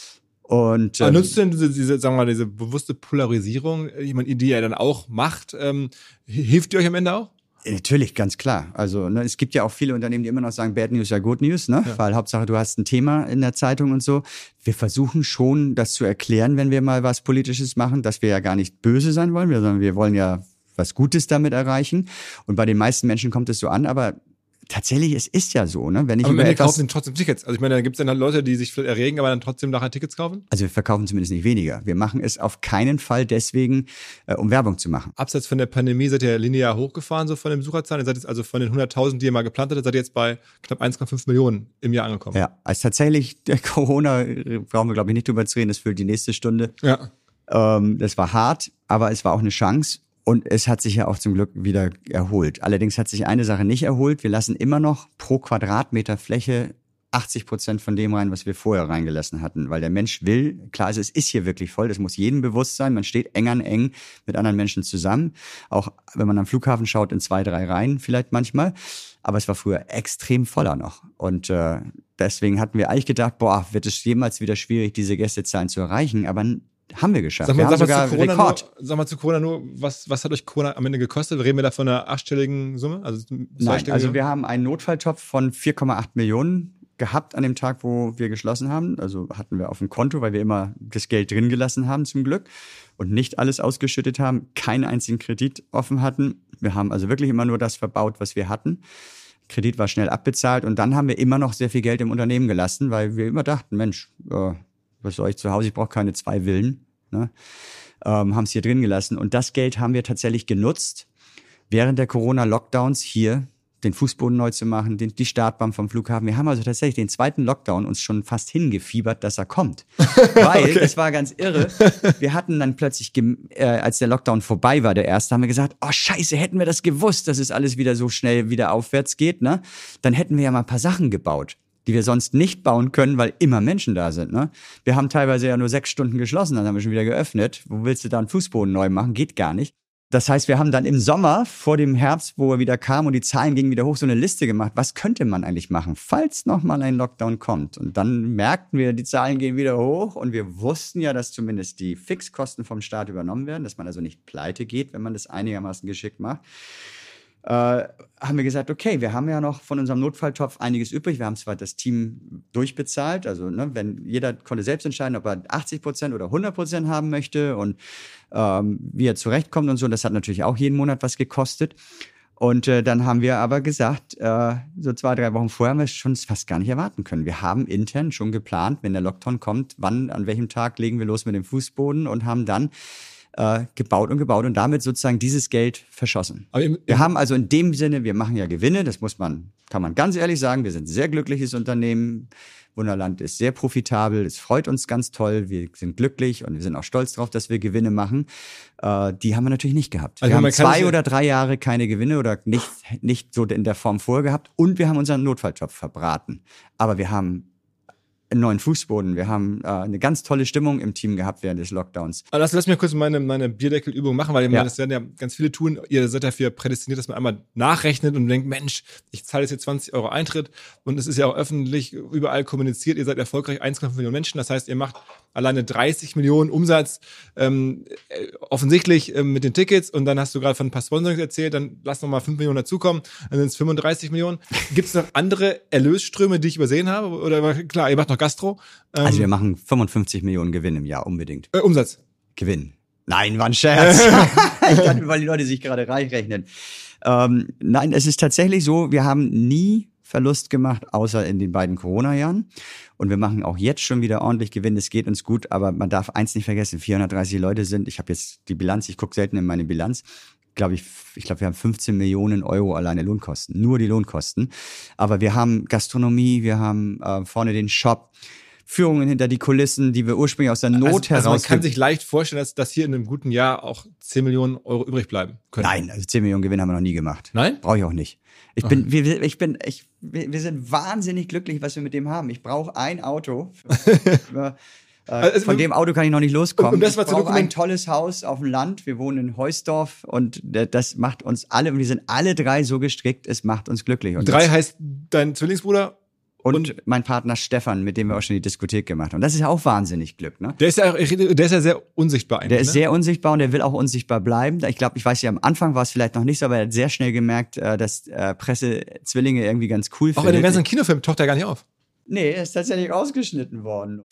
Und ähm, nutzt du denn diese, diese, sagen wir mal, diese bewusste Polarisierung, ich meine, die ihr dann auch macht, ähm, hilft die euch am Ende auch? Natürlich, ganz klar. Also ne, es gibt ja auch viele Unternehmen, die immer noch sagen, Bad News ja Good News, ne? Ja. Weil Hauptsache du hast ein Thema in der Zeitung und so. Wir versuchen schon, das zu erklären, wenn wir mal was Politisches machen, dass wir ja gar nicht böse sein wollen, sondern wir wollen ja was Gutes damit erreichen. Und bei den meisten Menschen kommt es so an, aber tatsächlich, es ist ja so, ne? Wenn ich aber über wenn etwas kaufen trotzdem Tickets. Also ich meine, da gibt es dann halt Leute, die sich erregen, aber dann trotzdem nachher Tickets kaufen? Also wir verkaufen zumindest nicht weniger. Wir machen es auf keinen Fall deswegen, äh, um Werbung zu machen. Abseits von der Pandemie seid ihr linear hochgefahren, so von den Besucherzahlen. Ihr seid jetzt also von den hunderttausend, die ihr mal geplant hattet, seid ihr jetzt bei knapp eins Komma fünf Millionen im Jahr angekommen. Ja, also tatsächlich, der Corona, brauchen wir glaube ich nicht drüber zu reden, das füllt die nächste Stunde. Ja. Ähm, das war hart, aber es war auch eine Chance. Und es hat sich ja auch zum Glück wieder erholt. Allerdings hat sich eine Sache nicht erholt. Wir lassen immer noch pro Quadratmeter Fläche achtzig Prozent von dem rein, was wir vorher reingelassen hatten. Weil der Mensch will, klar, also es ist hier wirklich voll, das muss jedem bewusst sein. Man steht eng an eng mit anderen Menschen zusammen. Auch wenn man am Flughafen schaut, in zwei, drei Reihen vielleicht manchmal. Aber es war früher extrem voller noch. Und äh, deswegen hatten wir eigentlich gedacht, boah, wird es jemals wieder schwierig, diese Gästezahlen zu erreichen. Aber haben wir geschafft. Sag mal, wir haben sag sogar mal zu Corona Rekord. Nur, sag mal zu Corona nur, was, was hat euch Corona am Ende gekostet? Reden wir da von einer achtstelligen Summe? Also Nein, also wir haben einen Notfalltopf von vier Komma acht Millionen gehabt an dem Tag, wo wir geschlossen haben. Also hatten wir auf dem Konto, weil wir immer das Geld drin gelassen haben zum Glück und nicht alles ausgeschüttet haben, keinen einzigen Kredit offen hatten. Wir haben also wirklich immer nur das verbaut, was wir hatten. Kredit war schnell abbezahlt und dann haben wir immer noch sehr viel Geld im Unternehmen gelassen, weil wir immer dachten, Mensch, äh, was soll ich zu Hause? Ich brauche keine zwei Villen. Ne? Ähm, haben es hier drin gelassen. Und das Geld haben wir tatsächlich genutzt, während der Corona-Lockdowns hier den Fußboden neu zu machen, den, die Startbahn vom Flughafen. Wir haben also tatsächlich den zweiten Lockdown uns schon fast hingefiebert, dass er kommt. Weil, okay. Das war ganz irre, wir hatten dann plötzlich, äh, als der Lockdown vorbei war, der erste, haben wir gesagt, oh scheiße, hätten wir das gewusst, dass es alles wieder so schnell wieder aufwärts geht, ne? Dann hätten wir ja mal ein paar Sachen gebaut, die wir sonst nicht bauen können, weil immer Menschen da sind. Ne? Wir haben teilweise ja nur sechs Stunden geschlossen, dann haben wir schon wieder geöffnet. Wo willst du da einen Fußboden neu machen? Geht gar nicht. Das heißt, wir haben dann im Sommer vor dem Herbst, wo er wieder kam und die Zahlen gingen wieder hoch, so eine Liste gemacht. Was könnte man eigentlich machen, falls nochmal ein Lockdown kommt? Und dann merkten wir, die Zahlen gehen wieder hoch und wir wussten ja, dass zumindest die Fixkosten vom Staat übernommen werden, dass man also nicht pleite geht, wenn man das einigermaßen geschickt macht. Äh, haben wir gesagt, okay, wir haben ja noch von unserem Notfalltopf einiges übrig. Wir haben zwar das Team durchbezahlt, also ne, wenn jeder konnte selbst entscheiden, ob er achtzig Prozent oder hundert Prozent haben möchte und ähm, wie er zurechtkommt und so. Das hat natürlich auch jeden Monat was gekostet. Und äh, dann haben wir aber gesagt, äh, so zwei, drei Wochen vorher haben wir es schon fast gar nicht erwarten können. Wir haben intern schon geplant, wenn der Lockdown kommt, wann, an welchem Tag legen wir los mit dem Fußboden und haben dann Äh, gebaut und gebaut und damit sozusagen dieses Geld verschossen. Aber im, im wir haben also in dem Sinne, wir machen ja Gewinne, das muss man kann man ganz ehrlich sagen, wir sind ein sehr glückliches Unternehmen. Wunderland ist sehr profitabel, es freut uns ganz toll, wir sind glücklich und wir sind auch stolz drauf, dass wir Gewinne machen. Äh, die haben wir natürlich nicht gehabt. Also wir haben zwei oder drei Jahre keine Gewinne oder nicht, nicht so in der Form vorher gehabt und wir haben unseren Notfalltopf verbraten. Aber wir haben einen neuen Fußboden. Wir haben äh, eine ganz tolle Stimmung im Team gehabt während des Lockdowns. Aber lass, lass mich kurz meine, meine Bierdeckelübung machen, weil ich meine, das werden ja ganz viele tun. Ihr seid dafür prädestiniert, dass man einmal nachrechnet und denkt, Mensch, ich zahle jetzt hier zwanzig Euro Eintritt und es ist ja auch öffentlich überall kommuniziert. Ihr seid erfolgreich, eins Komma fünf Millionen Menschen. Das heißt, ihr macht alleine dreißig Millionen Umsatz ähm, offensichtlich ähm, mit den Tickets und dann hast du gerade von ein paar Sponsorings erzählt, dann lass noch mal fünf Millionen dazukommen, dann sind es fünfunddreißig Millionen. Gibt es noch andere Erlösströme, die ich übersehen habe? Oder klar, ihr macht noch Gastro. Ähm, also wir machen fünfundfünfzig Millionen Gewinn im Jahr unbedingt. Äh, Umsatz. Gewinn. Nein, war ein Scherz. Ich dachte, weil die Leute sich gerade reich rechnen. Ähm, nein, es ist tatsächlich so, wir haben nie Verlust gemacht, außer in den beiden Corona-Jahren. Und wir machen auch jetzt schon wieder ordentlich Gewinn. Es geht uns gut, aber man darf eins nicht vergessen, vierhundertdreißig Leute sind, ich habe jetzt die Bilanz, ich gucke selten in meine Bilanz, glaube ich, ich glaube, wir haben fünfzehn Millionen Euro alleine Lohnkosten, nur die Lohnkosten. Aber wir haben Gastronomie, wir haben äh, vorne den Shop, Führungen hinter die Kulissen, die wir ursprünglich aus der Not also, heraus... Also man kann sich leicht vorstellen, dass, dass hier in einem guten Jahr auch zehn Millionen Euro übrig bleiben können. Nein, also zehn Millionen Gewinn haben wir noch nie gemacht. Nein? Brauche ich auch nicht. Ich bin, okay. wir, ich bin, ich, wir, wir sind wahnsinnig glücklich, was wir mit dem haben. Ich brauche ein Auto. Für, äh, also, von dem Auto kann ich noch nicht loskommen. Um das mal ich brauche ein tolles Haus auf dem Land. Wir wohnen in Heusdorf und das macht uns alle, und wir sind alle drei so gestrickt, es macht uns glücklich. Und drei heißt dein Zwillingsbruder? Und, und mein Partner Stefan, mit dem wir auch schon die Diskothek gemacht haben. Und das ist ja auch wahnsinnig Glück, ne? Der ist ja, der ist ja sehr unsichtbar eigentlich. Der ist ne? sehr unsichtbar und der will auch unsichtbar bleiben. Ich glaube, ich weiß ja, am Anfang war es vielleicht noch nicht so, aber er hat sehr schnell gemerkt, dass Presse Zwillinge irgendwie ganz cool findet. Auch in dem ganzen Kinofilm taucht er gar nicht auf. Nee, er ist tatsächlich ausgeschnitten worden.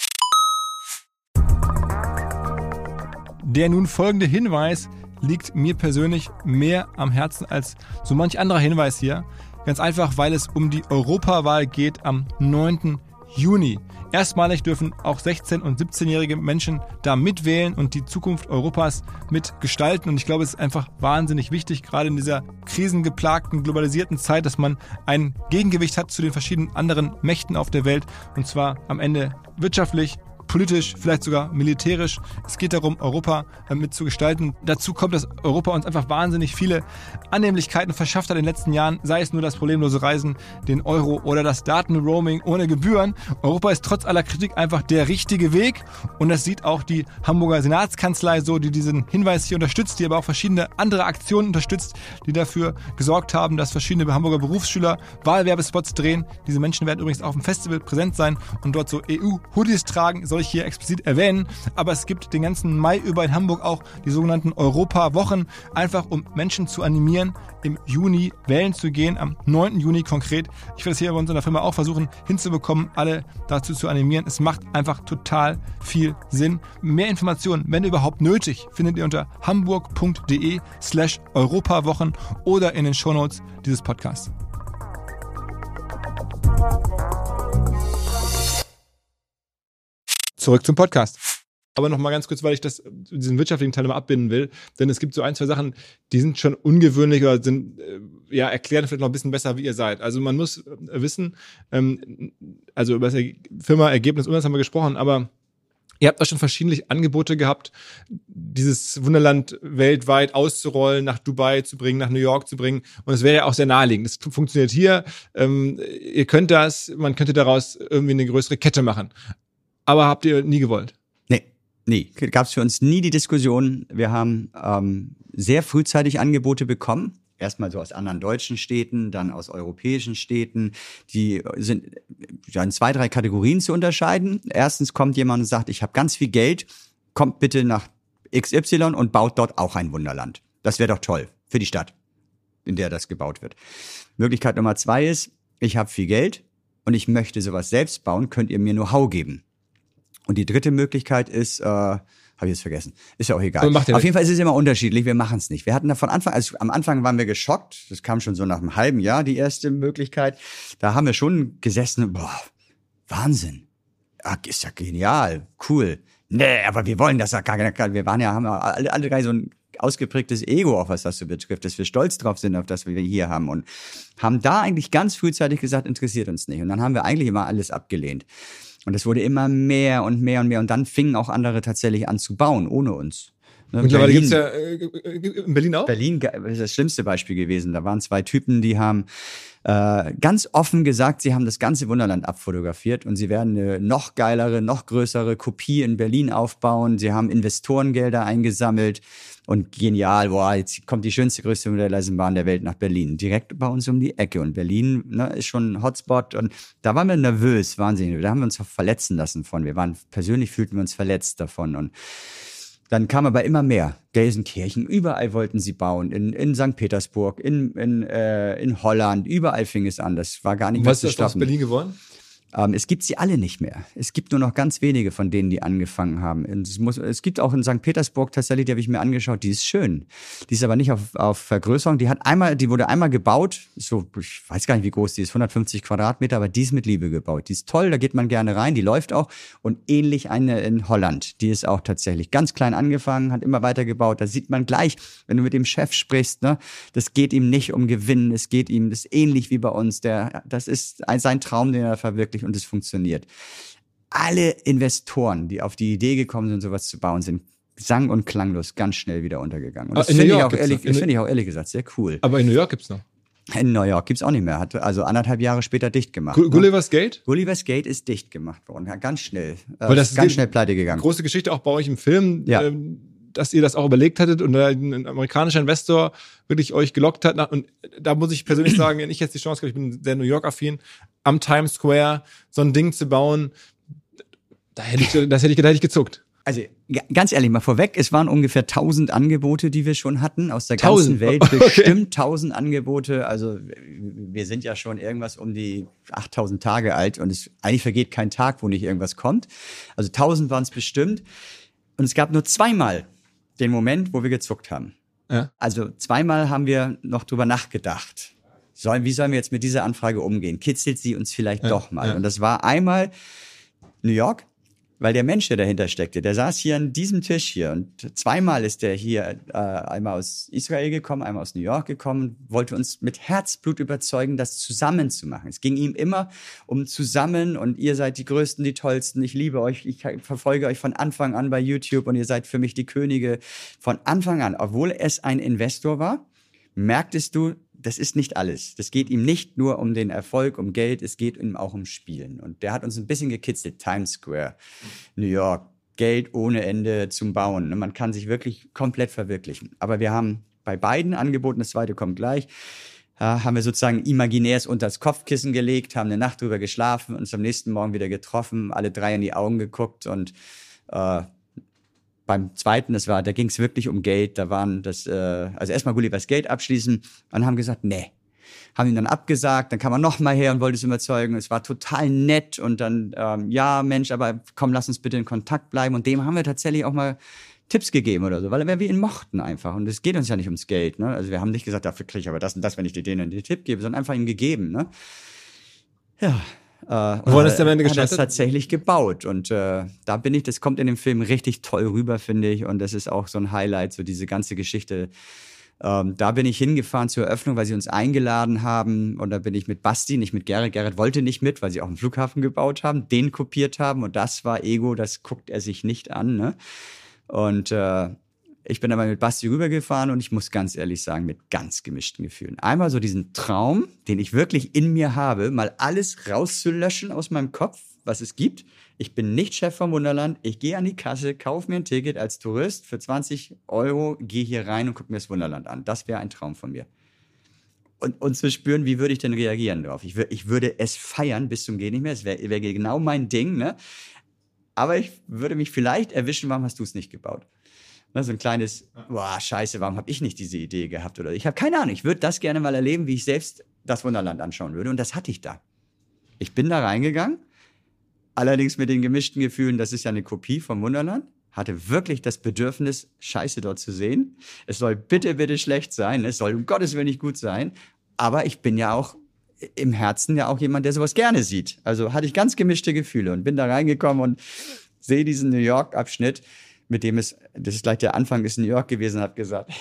Der nun folgende Hinweis liegt mir persönlich mehr am Herzen als so manch anderer Hinweis hier. Ganz einfach, weil es um die Europawahl geht am neunten Juni. Erstmalig dürfen auch sechzehn- und siebzehnjährige Menschen da mitwählen und die Zukunft Europas mitgestalten. Und ich glaube, es ist einfach wahnsinnig wichtig, gerade in dieser krisengeplagten, globalisierten Zeit, dass man ein Gegengewicht hat zu den verschiedenen anderen Mächten auf der Welt. Und zwar am Ende wirtschaftlich, politisch, vielleicht sogar militärisch. Es geht darum, Europa mitzugestalten. Dazu kommt, dass Europa uns einfach wahnsinnig viele Annehmlichkeiten verschafft hat in den letzten Jahren, sei es nur das problemlose Reisen, den Euro oder das Datenroaming ohne Gebühren. Europa ist trotz aller Kritik einfach der richtige Weg und das sieht auch die Hamburger Senatskanzlei so, die diesen Hinweis hier unterstützt, die aber auch verschiedene andere Aktionen unterstützt, die dafür gesorgt haben, dass verschiedene Hamburger Berufsschüler Wahlwerbespots drehen. Diese Menschen werden übrigens auf dem Festival präsent sein und dort so E U-Hoodies tragen, soll ich hier explizit erwähnen, aber es gibt den ganzen Mai über in Hamburg auch die sogenannten Europa-Wochen, einfach um Menschen zu animieren, im Juni wählen zu gehen, am neunten Juni konkret. Ich werde es hier bei uns in der Firma auch versuchen hinzubekommen, alle dazu zu animieren. Es macht einfach total viel Sinn. Mehr Informationen, wenn überhaupt nötig, findet ihr unter hamburg.de slash Europawochen oder in den Shownotes dieses Podcasts. Zurück zum Podcast. Aber noch mal ganz kurz, weil ich das, diesen wirtschaftlichen Teil nochmal abbinden will, denn es gibt so ein, zwei Sachen, die sind schon ungewöhnlich oder sind, ja, erklären vielleicht noch ein bisschen besser, wie ihr seid. Also man muss wissen, ähm, also über das Firma Ergebnis Umsatz haben wir gesprochen, aber ihr habt auch schon verschiedene Angebote gehabt, dieses Wunderland weltweit auszurollen, nach Dubai zu bringen, nach New York zu bringen. Und es wäre ja auch sehr naheliegend. Das funktioniert hier. Ähm, ihr könnt das, man könnte daraus irgendwie eine größere Kette machen. Aber habt ihr nie gewollt? Nee, nie. Gab es für uns nie die Diskussion. Wir haben ähm, sehr frühzeitig Angebote bekommen. Erstmal so aus anderen deutschen Städten, dann aus europäischen Städten. Die sind ja in zwei, drei Kategorien zu unterscheiden. Erstens kommt jemand und sagt, ich habe ganz viel Geld, kommt bitte nach X Y und baut dort auch ein Wunderland. Das wäre doch toll für die Stadt, in der das gebaut wird. Möglichkeit Nummer zwei ist, ich habe viel Geld und ich möchte sowas selbst bauen, könnt ihr mir Know-how geben. Und die dritte Möglichkeit ist, äh, habe ich jetzt vergessen, ist ja auch egal. Auf jeden Fall ist es immer unterschiedlich, wir machen es nicht. Wir hatten da von Anfang, also am Anfang waren wir geschockt, das kam schon so nach einem halben Jahr, die erste Möglichkeit. Da haben wir schon gesessen, boah, Wahnsinn, ja, ist ja genial, cool. Nee, aber wir wollen das ja gar nicht. Wir waren ja, haben ja alle, alle drei so ein ausgeprägtes Ego, auch was das so betrifft, dass wir stolz drauf sind, auf das, was wir hier haben. Und haben da eigentlich ganz frühzeitig gesagt, interessiert uns nicht. Und dann haben wir eigentlich immer alles abgelehnt. Und es wurde immer mehr und mehr und mehr. Und dann fingen auch andere tatsächlich an zu bauen, ohne uns. Ne, Mittlerweile gibt es ja äh, in Berlin auch? Berlin ist das schlimmste Beispiel gewesen. Da waren zwei Typen, die haben äh, ganz offen gesagt, sie haben das ganze Wunderland abfotografiert und sie werden eine noch geilere, noch größere Kopie in Berlin aufbauen. Sie haben Investorengelder eingesammelt und genial, boah, jetzt kommt die schönste, größte Modelleisenbahn der Welt nach Berlin. Direkt bei uns um die Ecke. Und Berlin, ne, ist schon ein Hotspot. Und da waren wir nervös, wahnsinnig. Da haben wir uns verletzen lassen von. Wir waren, persönlich fühlten wir uns verletzt davon. Und dann kam aber immer mehr. Gelsenkirchen, überall wollten sie bauen. In, in Sankt Petersburg, in, in, äh, in Holland, überall fing es an. Das war gar nicht mehr zu stoppen. Was ist aus Berlin geworden? Ähm, es gibt sie alle nicht mehr. Es gibt nur noch ganz wenige von denen, die angefangen haben. Es, muss, es gibt auch in Sankt Petersburg tatsächlich, die habe ich mir angeschaut, die ist schön. Die ist aber nicht auf, auf Vergrößerung. Die hat einmal, die wurde einmal gebaut, so, ich weiß gar nicht, wie groß die ist, hundertfünfzig Quadratmeter, aber die ist mit Liebe gebaut. Die ist toll, da geht man gerne rein, die läuft auch. Und ähnlich eine in Holland, die ist auch tatsächlich ganz klein angefangen, hat immer weiter gebaut. Da sieht man gleich, wenn du mit dem Chef sprichst, ne, das geht ihm nicht um Gewinn, es geht ihm, das ist ähnlich wie bei uns. Der, das ist sein Traum, den er verwirklicht. Und es funktioniert. Alle Investoren, die auf die Idee gekommen sind, sowas zu bauen, sind sang- und klanglos ganz schnell wieder untergegangen. Und das finde ich, auch ehrlich, das find ich auch ehrlich gesagt sehr cool. Aber in New York gibt's noch? In New York gibt's auch nicht mehr. Hat also anderthalb Jahre später dicht gemacht. Gu- Gulliver's Gate? Gulliver's Gate ist dicht gemacht worden. Ja, ganz schnell. Weil das ist ganz ist schnell pleite gegangen. Große Geschichte auch bei euch im Film. Ja. Ähm, dass ihr das auch überlegt hattet und ein amerikanischer Investor wirklich euch gelockt hat. Und da muss ich persönlich sagen, wenn ich jetzt die Chance habe, ich bin sehr New York-affin, am Times Square so ein Ding zu bauen, da hätte ich, das hätte ich, da hätte ich gezuckt. Also g- ganz ehrlich, mal vorweg, es waren ungefähr tausend Angebote, die wir schon hatten, aus der Tausend? ganzen Welt, Okay. bestimmt tausend Angebote. Also wir sind ja schon irgendwas um die achttausend Tage alt und es eigentlich vergeht kein Tag, wo nicht irgendwas kommt. Also tausend waren es bestimmt und es gab nur zweimal den Moment, wo wir gezuckt haben. Ja. Also zweimal haben wir noch drüber nachgedacht. Sollen, wie sollen wir jetzt mit dieser Anfrage umgehen? Kitzelt sie uns vielleicht Ja, doch mal? ja. Und das war einmal New York, weil der Mensch, der dahinter steckte, der saß hier an diesem Tisch hier und zweimal ist der hier äh, einmal aus Israel gekommen, einmal aus New York gekommen, wollte uns mit Herzblut überzeugen, das zusammen zu machen. Es ging ihm immer um zusammen und ihr seid die Größten, die Tollsten, ich liebe euch, ich verfolge euch von Anfang an bei YouTube und ihr seid für mich die Könige. Von Anfang an, obwohl es ein Investor war, merktest du, das ist nicht alles. Das geht ihm nicht nur um den Erfolg, um Geld, es geht ihm auch um Spielen. Und der hat uns ein bisschen gekitzelt. Times Square, New York, Geld ohne Ende zum Bauen. Man kann sich wirklich komplett verwirklichen. Aber wir haben bei beiden Angeboten, das zweite kommt gleich, haben wir sozusagen imaginärs unter das Kopfkissen gelegt, haben eine Nacht drüber geschlafen, uns am nächsten Morgen wieder getroffen, alle drei in die Augen geguckt und äh, beim zweiten, das war, da ging es wirklich um Geld. Da waren das, äh, also erstmal Gulliver's Gate abschließen und haben gesagt, nee. Haben ihn dann abgesagt, dann kam er noch mal her und wollte es überzeugen. Es war total nett und dann, ähm, ja, Mensch, aber komm, lass uns bitte in Kontakt bleiben. Und dem haben wir tatsächlich auch mal Tipps gegeben oder so, weil wir ihn mochten einfach. Und es geht uns ja nicht ums Geld, ne? Also wir haben nicht gesagt, dafür kriege ich aber das und das, wenn ich dir den und den Tipp gebe, sondern einfach ihm gegeben, ne? Ja. Äh, Woran ist der am Ende hat das gescheitert? tatsächlich gebaut und äh, da bin ich, das kommt in dem Film richtig toll rüber, finde ich, und das ist auch so ein Highlight, so diese ganze Geschichte. Ähm, da bin ich hingefahren zur Eröffnung, weil sie uns eingeladen haben und da bin ich mit Basti, nicht mit Gerrit. Gerrit wollte nicht mit, weil sie auch einen Flughafen gebaut haben, den kopiert haben und das war Ego, das guckt er sich nicht an, ne? Und äh, ich bin aber mit Basti rübergefahren und ich muss ganz ehrlich sagen, mit ganz gemischten Gefühlen. Einmal so diesen Traum, den ich wirklich in mir habe, mal alles rauszulöschen aus meinem Kopf, was es gibt. Ich bin nicht Chef vom Wunderland. Ich gehe an die Kasse, kaufe mir ein Ticket als Tourist für zwanzig Euro, gehe hier rein und gucke mir das Wunderland an. Das wäre ein Traum von mir. Und, und zu spüren, wie würde ich denn reagieren darauf? Ich, wür, ich würde es feiern bis zum Gehen nicht mehr. Es wäre wär genau mein Ding, ne? Aber ich würde mich vielleicht erwischen, warum hast du es nicht gebaut? So ein kleines, boah, scheiße, warum habe ich nicht diese Idee gehabt? Oder ich habe keine Ahnung, ich würde das gerne mal erleben, wie ich selbst das Wunderland anschauen würde. Und das hatte ich da. Ich bin da reingegangen, allerdings mit den gemischten Gefühlen, das ist ja eine Kopie vom Wunderland, hatte wirklich das Bedürfnis, Scheiße dort zu sehen. Es soll bitte, bitte schlecht sein, es soll um Gottes Willen nicht gut sein. Aber ich bin ja auch im Herzen ja auch jemand, der sowas gerne sieht. Also hatte ich ganz gemischte Gefühle und bin da reingekommen und sehe diesen New York-Abschnitt mit dem ist, das ist gleich der Anfang, ist in New York gewesen und habe gesagt,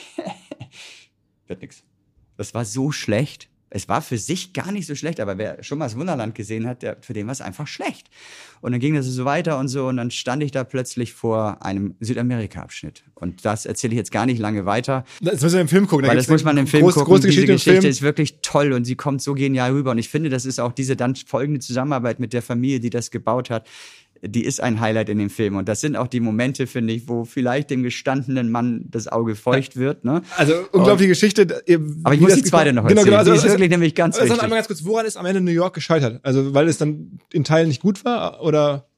wird nix. Das war so schlecht. Es war für sich gar nicht so schlecht, aber wer schon mal das Wunderland gesehen hat, der, für den war es einfach schlecht. Und dann ging das so weiter und so und dann stand ich da plötzlich vor einem Südamerika-Abschnitt. Und das erzähle ich jetzt gar nicht lange weiter. Das muss man im Film gucken. Da weil das muss man im Film groß, gucken. Große Diese Geschichte, Geschichte ist wirklich toll und sie kommt so genial rüber. Und ich finde, das ist auch diese dann folgende Zusammenarbeit mit der Familie, die das gebaut hat, die ist ein Highlight in dem Film. Und das sind auch die Momente, finde ich, wo vielleicht dem gestandenen Mann das Auge feucht wird. Ne? Also unglaubliche und, Geschichte. Aber ich muss die zweite noch erzählen. Genau, genau, also, die ist also, wirklich nämlich ganz also, wichtig. Einmal ganz kurz, woran ist am Ende New York gescheitert? Also weil es dann in Teilen nicht gut war oder?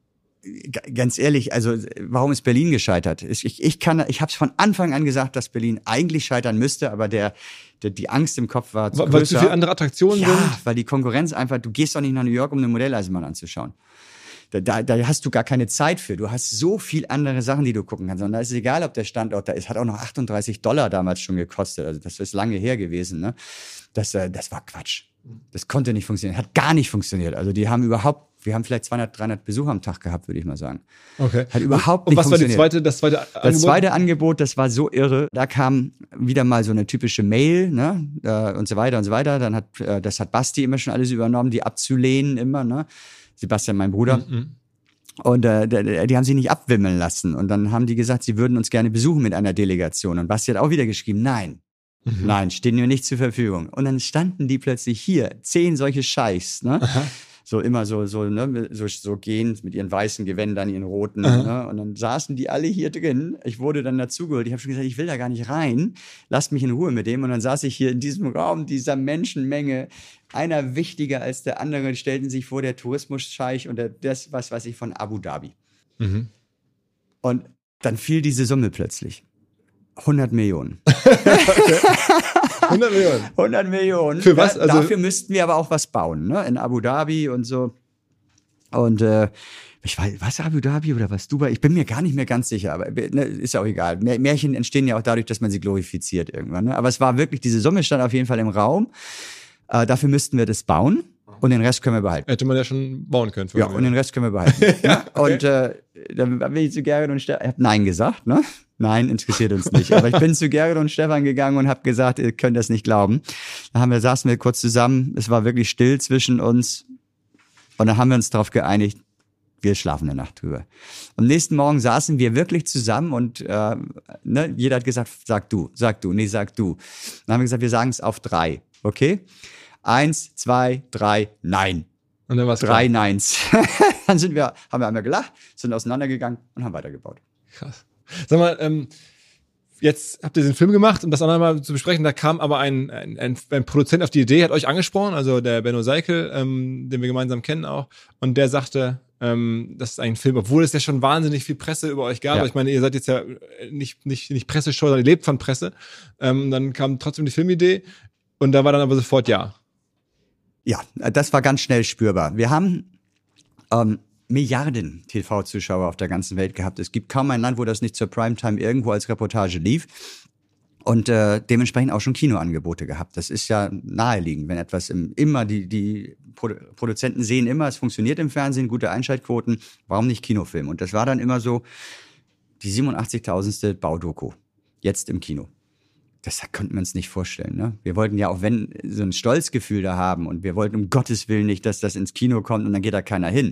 Ganz ehrlich, also warum ist Berlin gescheitert? Ich, ich kann, ich habe es von Anfang an gesagt, dass Berlin eigentlich scheitern müsste, aber der, der die Angst im Kopf war zu weil größer. Weil zu viele andere Attraktionen ja, sind? Weil die Konkurrenz einfach, du gehst doch nicht nach New York, um eine Modelleisenbahn anzuschauen. Da, da, da hast du gar keine Zeit für. Du hast so viel andere Sachen, die du gucken kannst. Und da ist es egal, ob der Standort da ist. Hat auch noch achtunddreißig Dollar damals schon gekostet. Also das ist lange her gewesen. Ne? Das, äh, das war Quatsch. Das konnte nicht funktionieren. Hat gar nicht funktioniert. Also die haben überhaupt, wir haben vielleicht zweihundert, dreihundert Besucher am Tag gehabt, würde ich mal sagen. Okay. Hat überhaupt und, nicht und was funktioniert. war die zweite, das zweite Angebot? Das zweite Angebot, das war so irre. Da kam wieder mal so eine typische Mail, ne, äh, und so weiter und so weiter. Dann hat, äh, das hat Basti immer schon alles übernommen, die abzulehnen immer, ne. Sebastian, mein Bruder. Mhm. Und äh, die haben sich nicht abwimmeln lassen. Und dann haben die gesagt, sie würden uns gerne besuchen mit einer Delegation. Und Basti hat auch wieder geschrieben, nein, mhm. nein, stehen wir nicht zur Verfügung. Und dann standen die plötzlich hier, zehn solche Scheichs, ne? Aha. So immer so, so, ne, so, so gehend mit ihren weißen Gewändern, ihren roten, ne? Und dann saßen die alle hier drin. Ich wurde dann dazugeholt. Ich habe schon gesagt, ich will da gar nicht rein. Lasst mich in Ruhe mit dem. Und dann saß ich hier in diesem Raum, dieser Menschenmenge. Einer wichtiger als der andere, stellten sich vor, der Tourismusscheich und der, das, was weiß ich, von Abu Dhabi. Mhm. Und dann fiel diese Summe plötzlich. hundert Millionen. Okay. hundert Millionen? hundert Millionen. Für was? Also dafür müssten wir aber auch was bauen, ne? In Abu Dhabi und so. Und äh, ich weiß, was Abu Dhabi oder was Dubai? Ich bin mir gar nicht mehr ganz sicher, aber ne, ist auch egal. Märchen entstehen ja auch dadurch, dass man sie glorifiziert irgendwann. Ne? Aber es war wirklich, diese Summe stand auf jeden Fall im Raum. Äh, dafür müssten wir das bauen und den Rest können wir behalten. Hätte man ja schon bauen können. Ja, und den Rest können wir behalten. Ja, okay. Und äh, dann bin ich zu Gerrit und Stefan, ich habe Nein gesagt, ne? Nein, interessiert uns nicht. Aber ich bin zu Gerrit und Stefan gegangen und habe gesagt, ihr könnt das nicht glauben. Da haben wir, saßen wir kurz zusammen, es war wirklich still zwischen uns und dann haben wir uns darauf geeinigt, wir schlafen eine Nacht drüber. Am nächsten Morgen saßen wir wirklich zusammen und äh, ne, jeder hat gesagt, sag du, sag du, nee, sag du. Dann haben wir gesagt, wir sagen es auf drei, okay? Eins, zwei, drei, nein. Und dann war's drei klar. Neins. Dann sind wir, haben wir einmal gelacht, sind auseinandergegangen und haben weitergebaut. Krass. Sag mal, ähm, jetzt habt ihr den Film gemacht, um das auch nochmal zu besprechen. Da kam aber ein, ein, ein, ein Produzent auf die Idee, hat euch angesprochen, also der Benno Seikel, ähm, den wir gemeinsam kennen auch. Und der sagte, ähm, das ist ein Film, obwohl es ja schon wahnsinnig viel Presse über euch gab. Ja. Aber ich meine, ihr seid jetzt ja nicht, nicht, nicht Presseschau, sondern ihr lebt von Presse. Ähm, dann kam trotzdem die Filmidee und da war dann aber sofort ja. Ja, das war ganz schnell spürbar. Wir haben ähm, Milliarden T V-Zuschauer auf der ganzen Welt gehabt. Es gibt kaum ein Land, wo das nicht zur Primetime irgendwo als Reportage lief. Und äh, dementsprechend auch schon Kinoangebote gehabt. Das ist ja naheliegend, wenn etwas im, immer, die, die Produ- Produzenten sehen immer, es funktioniert im Fernsehen, gute Einschaltquoten, warum nicht Kinofilm? Und das war dann immer so die siebenundachtzigtausendste Baudoku, jetzt im Kino. Das konnten wir uns nicht vorstellen. Ne? Wir wollten ja auch, wenn, so ein Stolzgefühl da haben und wir wollten um Gottes Willen nicht, dass das ins Kino kommt und dann geht da keiner hin.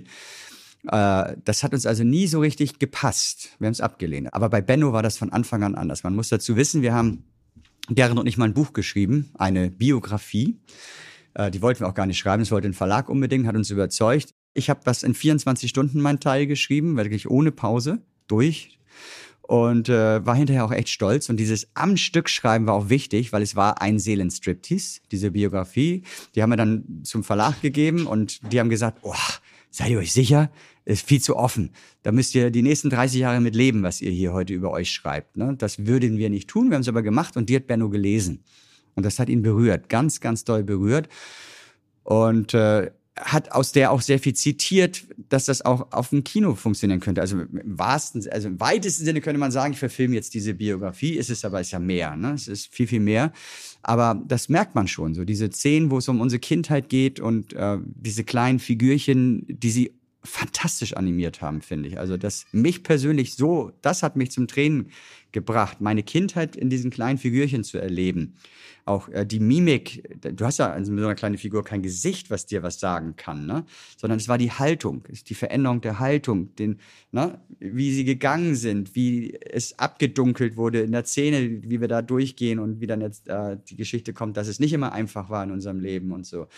Äh, das hat uns also nie so richtig gepasst. Wir haben es abgelehnt. Aber bei Benno war das von Anfang an anders. Man muss dazu wissen, wir haben Gerrit und ich mal ein Buch geschrieben, eine Biografie. Äh, die wollten wir auch gar nicht schreiben, das wollte ein Verlag unbedingt, hat uns überzeugt. Ich habe das in vierundzwanzig Stunden meinen Teil geschrieben, wirklich ohne Pause, durch. Und äh, war hinterher auch echt stolz. Und dieses am Stück schreiben war auch wichtig, weil es war ein Seelenstriptease, diese Biografie. Die haben wir dann zum Verlag gegeben und die haben gesagt, oh, seid ihr euch sicher? Ist viel zu offen. Da müsst ihr die nächsten dreißig Jahre mit leben, was ihr hier heute über euch schreibt. Ne? Das würden wir nicht tun. Wir haben es aber gemacht und die hat Benno gelesen. Und das hat ihn berührt, ganz, ganz doll berührt. Und äh, hat aus der auch sehr viel zitiert, dass das auch auf dem Kino funktionieren könnte. Also im wahrsten, also im weitesten Sinne könnte man sagen, ich verfilme jetzt diese Biografie, ist es aber, ist ja mehr, ne? Es ist viel, viel mehr. Aber das merkt man schon, so diese Szenen, wo es um unsere Kindheit geht und äh, diese kleinen Figürchen, die sie fantastisch animiert haben, finde ich. Also das mich persönlich so, das hat mich zum Tränen gebracht, meine Kindheit in diesen kleinen Figürchen zu erleben. Auch äh, die Mimik, du hast ja also mit so einer kleinen Figur kein Gesicht, was dir was sagen kann, ne? Sondern es war die Haltung, die Veränderung der Haltung, den, ne? Wie sie gegangen sind, wie es abgedunkelt wurde in der Szene, wie wir da durchgehen und wie dann jetzt äh, die Geschichte kommt, dass es nicht immer einfach war in unserem Leben und so.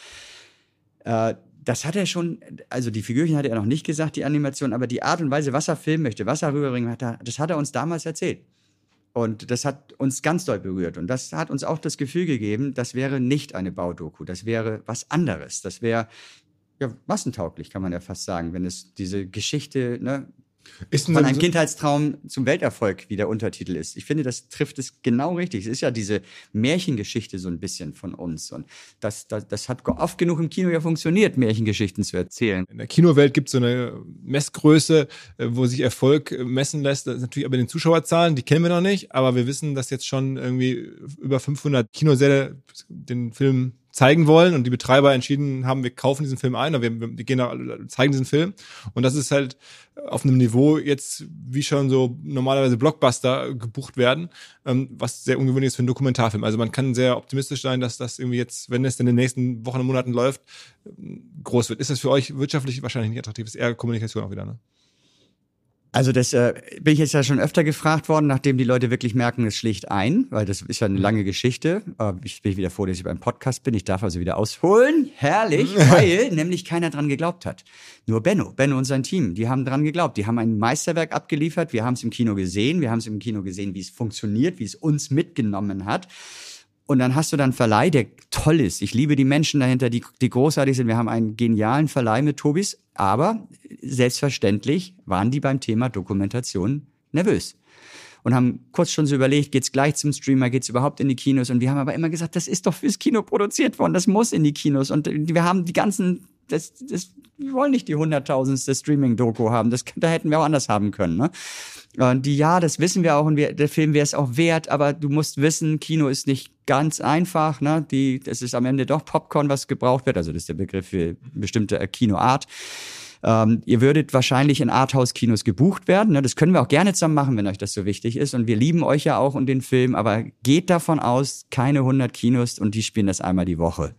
Äh, Das hat er schon, also die Figürchen hat er noch nicht gesagt, die Animation, aber die Art und Weise, was er filmen möchte, was er rüberbringen möchte, das hat er uns damals erzählt. Und das hat uns ganz doll berührt. Und das hat uns auch das Gefühl gegeben, das wäre nicht eine Baudoku, das wäre was anderes. Das wäre ja massentauglich, kann man ja fast sagen, wenn es diese Geschichte, ne, Ist von einem Kindheitstraum zum Welterfolg, wie der Untertitel ist. Ich finde, das trifft es genau richtig. Es ist ja diese Märchengeschichte so ein bisschen von uns. Und das, das, das hat oft genug im Kino ja funktioniert, Märchengeschichten zu erzählen. In der Kinowelt gibt es so eine Messgröße, wo sich Erfolg messen lässt. Das ist natürlich aber den Zuschauerzahlen, die kennen wir noch nicht. Aber wir wissen, dass jetzt schon irgendwie über fünfhundert Kinosäle den Film zeigen wollen und die Betreiber entschieden haben, wir kaufen diesen Film ein, oder wir, wir gehen da, zeigen diesen Film. Und das ist halt auf einem Niveau jetzt, wie schon so normalerweise Blockbuster gebucht werden, ähm, was sehr ungewöhnlich ist für einen Dokumentarfilm. Also man kann sehr optimistisch sein, dass das irgendwie jetzt, wenn es in den nächsten Wochen und Monaten läuft, groß wird. Ist das für euch wirtschaftlich wahrscheinlich nicht attraktiv? Ist eher Kommunikation auch wieder, ne? Also das äh, bin ich jetzt ja schon öfter gefragt worden, nachdem die Leute wirklich merken, es schlägt ein, weil das ist ja eine lange Geschichte. Äh, ich bin wieder froh, dass ich beim Podcast bin. Ich darf also wieder ausholen. Herrlich, weil nämlich keiner dran geglaubt hat. Nur Benno, Benno und sein Team, die haben dran geglaubt. Die haben ein Meisterwerk abgeliefert. Wir haben es im Kino gesehen. Wir haben es im Kino gesehen, wie es funktioniert, wie es uns mitgenommen hat. Und dann hast du dann einen Verleih, der toll ist. Ich liebe die Menschen dahinter, die, die großartig sind. Wir haben einen genialen Verleih mit Tobis. Aber selbstverständlich waren die beim Thema Dokumentation nervös. Und haben kurz schon so überlegt, geht's gleich zum Streamer, geht's überhaupt in die Kinos? Und wir haben aber immer gesagt, das ist doch fürs Kino produziert worden, das muss in die Kinos. Und wir haben die ganzen, das, das, wir wollen nicht die hunderttausendste Streaming-Doku haben. Das, da hätten wir auch anders haben können, ne? Und die, ja, das wissen wir auch und wir, der Film wäre es auch wert, aber du musst wissen, Kino ist nicht ganz einfach, ne? Die, das ist am Ende doch Popcorn, was gebraucht wird. Also das ist der Begriff für bestimmte Kinoart. Ähm, ihr würdet wahrscheinlich in Arthouse-Kinos gebucht werden. Ne? Das können wir auch gerne zusammen machen, wenn euch das so wichtig ist. Und wir lieben euch ja auch und den Film, aber geht davon aus, keine hundert Kinos und die spielen das einmal die Woche.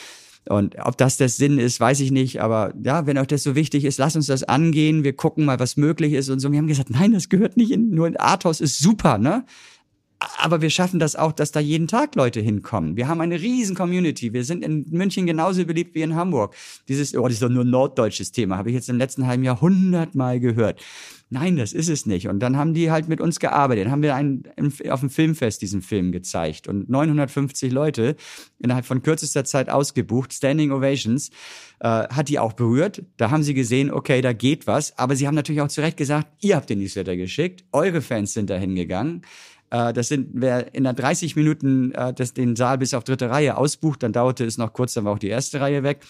Und ob das der Sinn ist, weiß ich nicht. Aber ja, wenn euch das so wichtig ist, lasst uns das angehen. Wir gucken mal, was möglich ist und so. Wir haben gesagt, nein, das gehört nicht in, nur in Arthouse ist super, ne? Aber wir schaffen das auch, dass da jeden Tag Leute hinkommen. Wir haben eine riesen Community. Wir sind in München genauso beliebt wie in Hamburg. Dieses, oh, das ist doch nur ein norddeutsches Thema, habe ich jetzt im letzten halben Jahr hundertmal gehört. Nein, das ist es nicht. Und dann haben die halt mit uns gearbeitet. Dann haben wir einen, auf dem Filmfest diesen Film gezeigt. Und neunhundertfünfzig Leute innerhalb von kürzester Zeit ausgebucht, Standing Ovations, äh, hat die auch berührt. Da haben sie gesehen, okay, da geht was. Aber sie haben natürlich auch zu Recht gesagt, ihr habt den Newsletter geschickt, eure Fans sind da hingegangen. Das sind, wer in der dreißig Minuten äh, das, den Saal bis auf dritte Reihe ausbucht, dann dauerte es noch kurz, dann war auch die erste Reihe weg.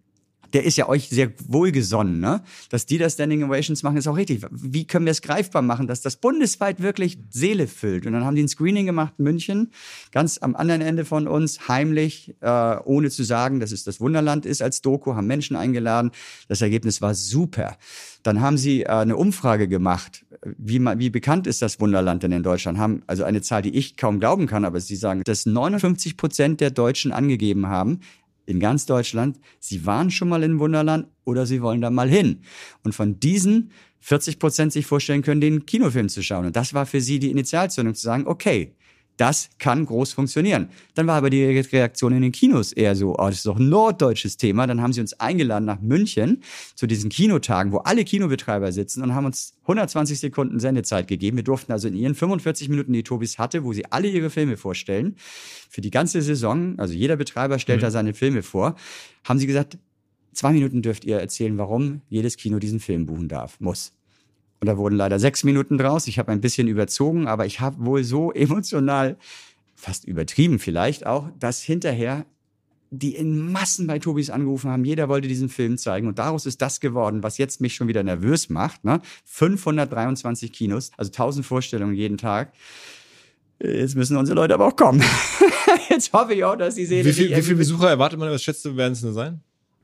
Der ist ja euch sehr wohlgesonnen, ne? Dass die das Standing Ovations machen, ist auch richtig. Wie können wir es greifbar machen, dass das bundesweit wirklich Seele füllt? Und dann haben die ein Screening gemacht in München, ganz am anderen Ende von uns, heimlich, äh, ohne zu sagen, dass es das Wunderland ist als Doku, haben Menschen eingeladen. Das Ergebnis war super. Dann haben sie äh, eine Umfrage gemacht. Wie, wie bekannt ist das Wunderland denn in Deutschland? Haben also eine Zahl, die ich kaum glauben kann, aber sie sagen, dass neunundfünfzig Prozent der Deutschen angegeben haben, in ganz Deutschland, sie waren schon mal in Wunderland oder sie wollen da mal hin. Und von diesen vierzig Prozent sich vorstellen können, den Kinofilm zu schauen. Und das war für sie die Initialzündung, zu sagen, okay, das kann groß funktionieren. Dann war aber die Reaktion in den Kinos eher so, oh, das ist doch ein norddeutsches Thema. Dann haben sie uns eingeladen nach München zu diesen Kinotagen, wo alle Kinobetreiber sitzen und haben uns hundertzwanzig Sekunden Sendezeit gegeben. Wir durften also in ihren fünfundvierzig Minuten, die Tobis hatte, wo sie alle ihre Filme vorstellen, für die ganze Saison, also jeder Betreiber stellt mhm. da seine Filme vor, haben sie gesagt, zwei Minuten dürft ihr erzählen, warum jedes Kino diesen Film buchen darf, muss. Und da wurden leider sechs Minuten draus. Ich habe ein bisschen überzogen, aber ich habe wohl so emotional, fast übertrieben vielleicht auch, dass hinterher die in Massen bei Tobis angerufen haben. Jeder wollte diesen Film zeigen. Und daraus ist das geworden, was jetzt mich schon wieder nervös macht. Ne? fünfhundertdreiundzwanzig Kinos, also tausend Vorstellungen jeden Tag. Jetzt müssen unsere Leute aber auch kommen. Jetzt hoffe ich auch, dass sie sehen. Wie viel, wie viele Besucher erwartet man? Was schätzt du, werden es nur sein?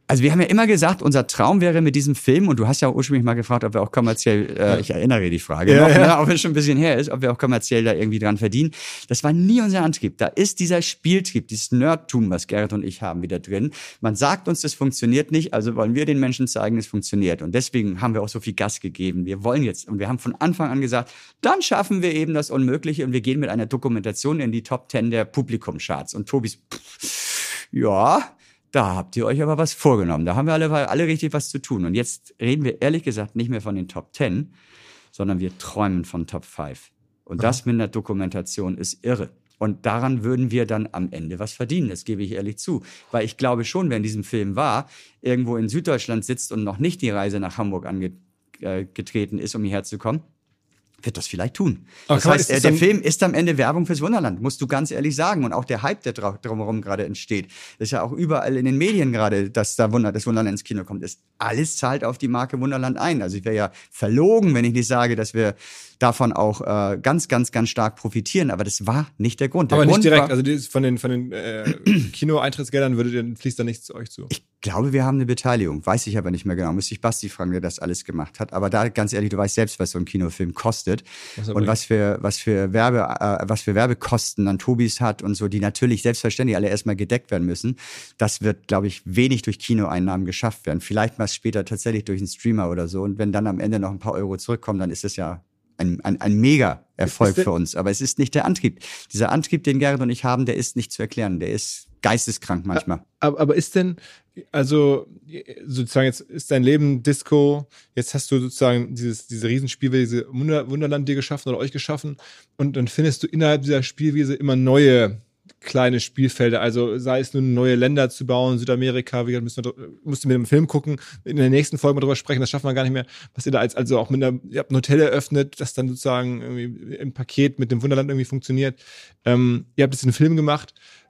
Also wir haben ja immer gesagt, unser Traum wäre mit diesem Film, und du hast ja ursprünglich mal gefragt, ob wir auch kommerziell, äh, ja. ich erinnere die Frage ja, noch, ja. Ne, auch wenn es schon ein bisschen her ist, ob wir auch kommerziell da irgendwie dran verdienen. Das war nie unser Antrieb. Da ist dieser Spieltrieb, dieses Nerdtum, was Gerrit und ich haben, wieder drin. Man sagt uns, das funktioniert nicht, also wollen wir den Menschen zeigen, es funktioniert. Und deswegen haben wir auch so viel Gas gegeben. Wir wollen jetzt, und wir haben von Anfang an gesagt, dann schaffen wir eben das Unmögliche und wir gehen mit einer Dokumentation in die Top Ten der Publikumcharts. Und Tobis, pff, ja... Da habt ihr euch aber was vorgenommen. Da haben wir alle, alle richtig was zu tun. Und jetzt reden wir ehrlich gesagt nicht mehr von den Top Ten, sondern wir träumen von Top Five. Und das mit einer Dokumentation ist irre. Und daran würden wir dann am Ende was verdienen, das gebe ich ehrlich zu. Weil ich glaube schon, wer in diesem Film war, irgendwo in Süddeutschland sitzt und noch nicht die Reise nach Hamburg angetreten ist, um hierher zu kommen, wird das vielleicht tun. Das okay, heißt, der Film ist am Ende Werbung fürs Wunderland, musst du ganz ehrlich sagen. Und auch der Hype, der drumherum gerade entsteht, ist ja auch überall in den Medien gerade, dass da Wunder, das Wunderland ins Kino kommt, ist alles zahlt auf die Marke Wunderland ein. Also ich wäre ja verlogen, wenn ich nicht sage, dass wir davon auch äh, ganz, ganz, ganz stark profitieren. Aber das war nicht der Grund. Der aber Grund nicht direkt, war, also die, von den, von den äh, Kino-Eintrittsgeldern würde, fließt da nichts zu euch zu? Ich glaube, wir haben eine Beteiligung. Weiß ich aber nicht mehr genau. Müsste ich Basti fragen, der das alles gemacht hat. Aber da, ganz ehrlich, du weißt selbst, was so ein Kinofilm kostet. Was und was für, was für Werbe, äh, was für Werbekosten dann Tobis hat und so, die natürlich selbstverständlich alle erstmal gedeckt werden müssen. Das wird, glaube ich, wenig durch Kinoeinnahmen geschafft werden. Vielleicht mal später tatsächlich durch einen Streamer oder so. Und wenn dann am Ende noch ein paar Euro zurückkommen, dann ist das ja ein, ein, ein Mega-Erfolg für uns. Aber es ist nicht der Antrieb. Dieser Antrieb, den Gerrit und ich haben, der ist nicht zu erklären. Der ist geisteskrank manchmal. Aber, aber ist denn, also sozusagen jetzt ist dein Leben Disco, jetzt hast du sozusagen dieses, diese Riesenspielwiese, diese Wunder, Wunderland dir geschaffen oder euch geschaffen und dann findest du innerhalb dieser Spielwiese immer neue kleine Spielfelder, also sei es nun neue Länder zu bauen, Südamerika, wie gesagt, müssen wir, musst du mit dem Film gucken, in der nächsten Folge mal drüber sprechen, das schaffen wir gar nicht mehr, was ihr da als, also auch mit einer, ihr habt ein Hotel eröffnet, das dann sozusagen irgendwie im Paket mit dem Wunderland irgendwie funktioniert, ähm, ihr habt jetzt einen Film gemacht,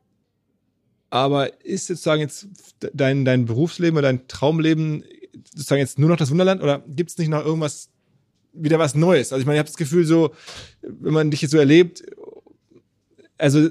aber ist sozusagen jetzt dein, dein Berufsleben oder dein Traumleben sozusagen jetzt nur noch das Wunderland oder gibt es nicht noch irgendwas, wieder was Neues? Also ich meine, ich habe das Gefühl so, wenn man dich jetzt so erlebt, also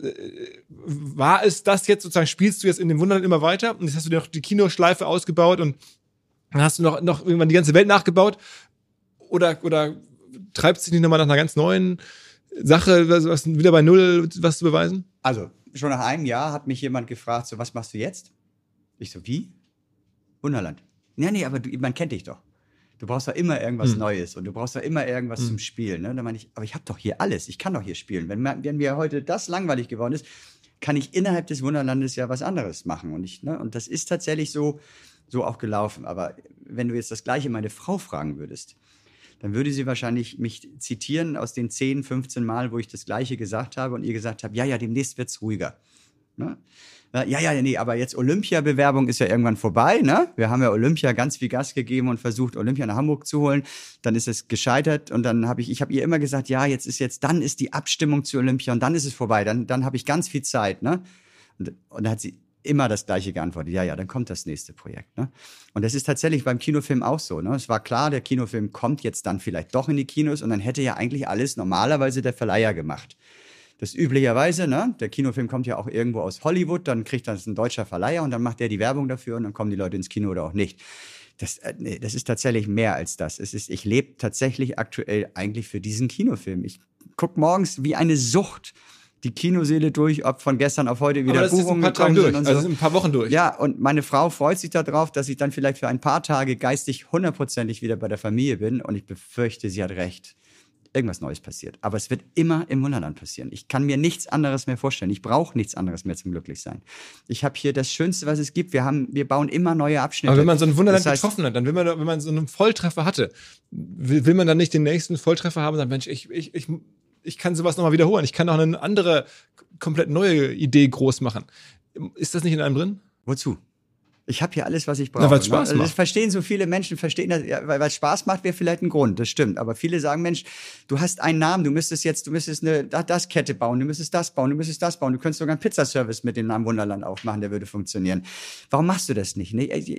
war es das jetzt sozusagen, spielst du jetzt in dem Wunderland immer weiter und jetzt hast du dir noch die Kinoschleife ausgebaut und dann hast du noch, noch irgendwann die ganze Welt nachgebaut oder, oder treibst du dich nicht nochmal nach einer ganz neuen Sache, was, was wieder bei Null was zu beweisen? Also schon nach einem Jahr hat mich jemand gefragt, so, was machst du jetzt? Ich so, wie? Wunderland. Nee, nee, aber du, man kennt dich doch. Du brauchst doch immer irgendwas hm. Neues und du brauchst doch immer irgendwas hm. zum Spielen. Ne? Da meine ich, aber ich habe doch hier alles. Ich kann doch hier spielen. Wenn, wenn mir heute das langweilig geworden ist, kann ich innerhalb des Wunderlandes ja was anderes machen. Und, ich, ne? und das ist tatsächlich so, so auch gelaufen. Aber wenn du jetzt das Gleiche meine Frau fragen würdest, dann würde sie wahrscheinlich mich zitieren aus den zehn, fünfzehn Mal, wo ich das Gleiche gesagt habe und ihr gesagt habe, ja, ja, demnächst wird's ruhiger. Ne? Ja, ja, nee, aber jetzt Olympia-Bewerbung ist ja irgendwann vorbei, ne? Wir haben ja Olympia ganz viel Gas gegeben und versucht, Olympia nach Hamburg zu holen. Dann ist es gescheitert und dann habe ich, ich habe ihr immer gesagt, ja, jetzt ist jetzt, dann ist die Abstimmung zu Olympia und dann ist es vorbei. Dann, dann habe ich ganz viel Zeit, ne? Und, und dann hat sie immer das Gleiche geantwortet. Ja, ja, dann kommt das nächste Projekt, ne? Und das ist tatsächlich beim Kinofilm auch so, ne? Es war klar, der Kinofilm kommt jetzt dann vielleicht doch in die Kinos und dann hätte ja eigentlich alles normalerweise der Verleiher gemacht. Das üblicherweise, ne? Der Kinofilm kommt ja auch irgendwo aus Hollywood, dann kriegt das ein deutscher Verleiher und dann macht der die Werbung dafür und dann kommen die Leute ins Kino oder auch nicht. Das, äh, nee, das ist tatsächlich mehr als das. Es ist, ich lebe tatsächlich aktuell eigentlich für diesen Kinofilm. Ich gucke morgens wie eine Sucht die Kinoseele durch, ob von gestern auf heute wieder Buchungen gekommen sind und so. Also das ist ein paar Wochen durch. Ja, und meine Frau freut sich darauf, dass ich dann vielleicht für ein paar Tage geistig hundertprozentig wieder bei der Familie bin und ich befürchte, sie hat recht. Irgendwas Neues passiert. Aber es wird immer im Wunderland passieren. Ich kann mir nichts anderes mehr vorstellen. Ich brauche nichts anderes mehr zum Glücklichsein. Ich habe hier das Schönste, was es gibt. Wir haben, wir bauen immer neue Abschnitte. Aber wenn man so ein Wunderland das heißt, getroffen hat, dann will man, wenn man so einen Volltreffer hatte, will, will man dann nicht den nächsten Volltreffer haben und sagen, Mensch, ich, ich, ich, ich kann sowas nochmal wiederholen. Ich kann auch eine andere, komplett neue Idee groß machen. Ist das nicht in einem drin? Wozu? Ich habe hier alles, was ich brauche. Na, weil es Spaß ne? macht. Das verstehen so viele Menschen, verstehen das, ja, weil es Spaß macht, wäre vielleicht ein Grund, das stimmt. Aber viele sagen, Mensch, du hast einen Namen, du müsstest jetzt, du müsstest eine das Kette bauen, du müsstest das bauen, du müsstest das bauen, du könntest sogar einen Pizzaservice mit dem Namen Wunderland aufmachen, der würde funktionieren. Warum machst du das nicht?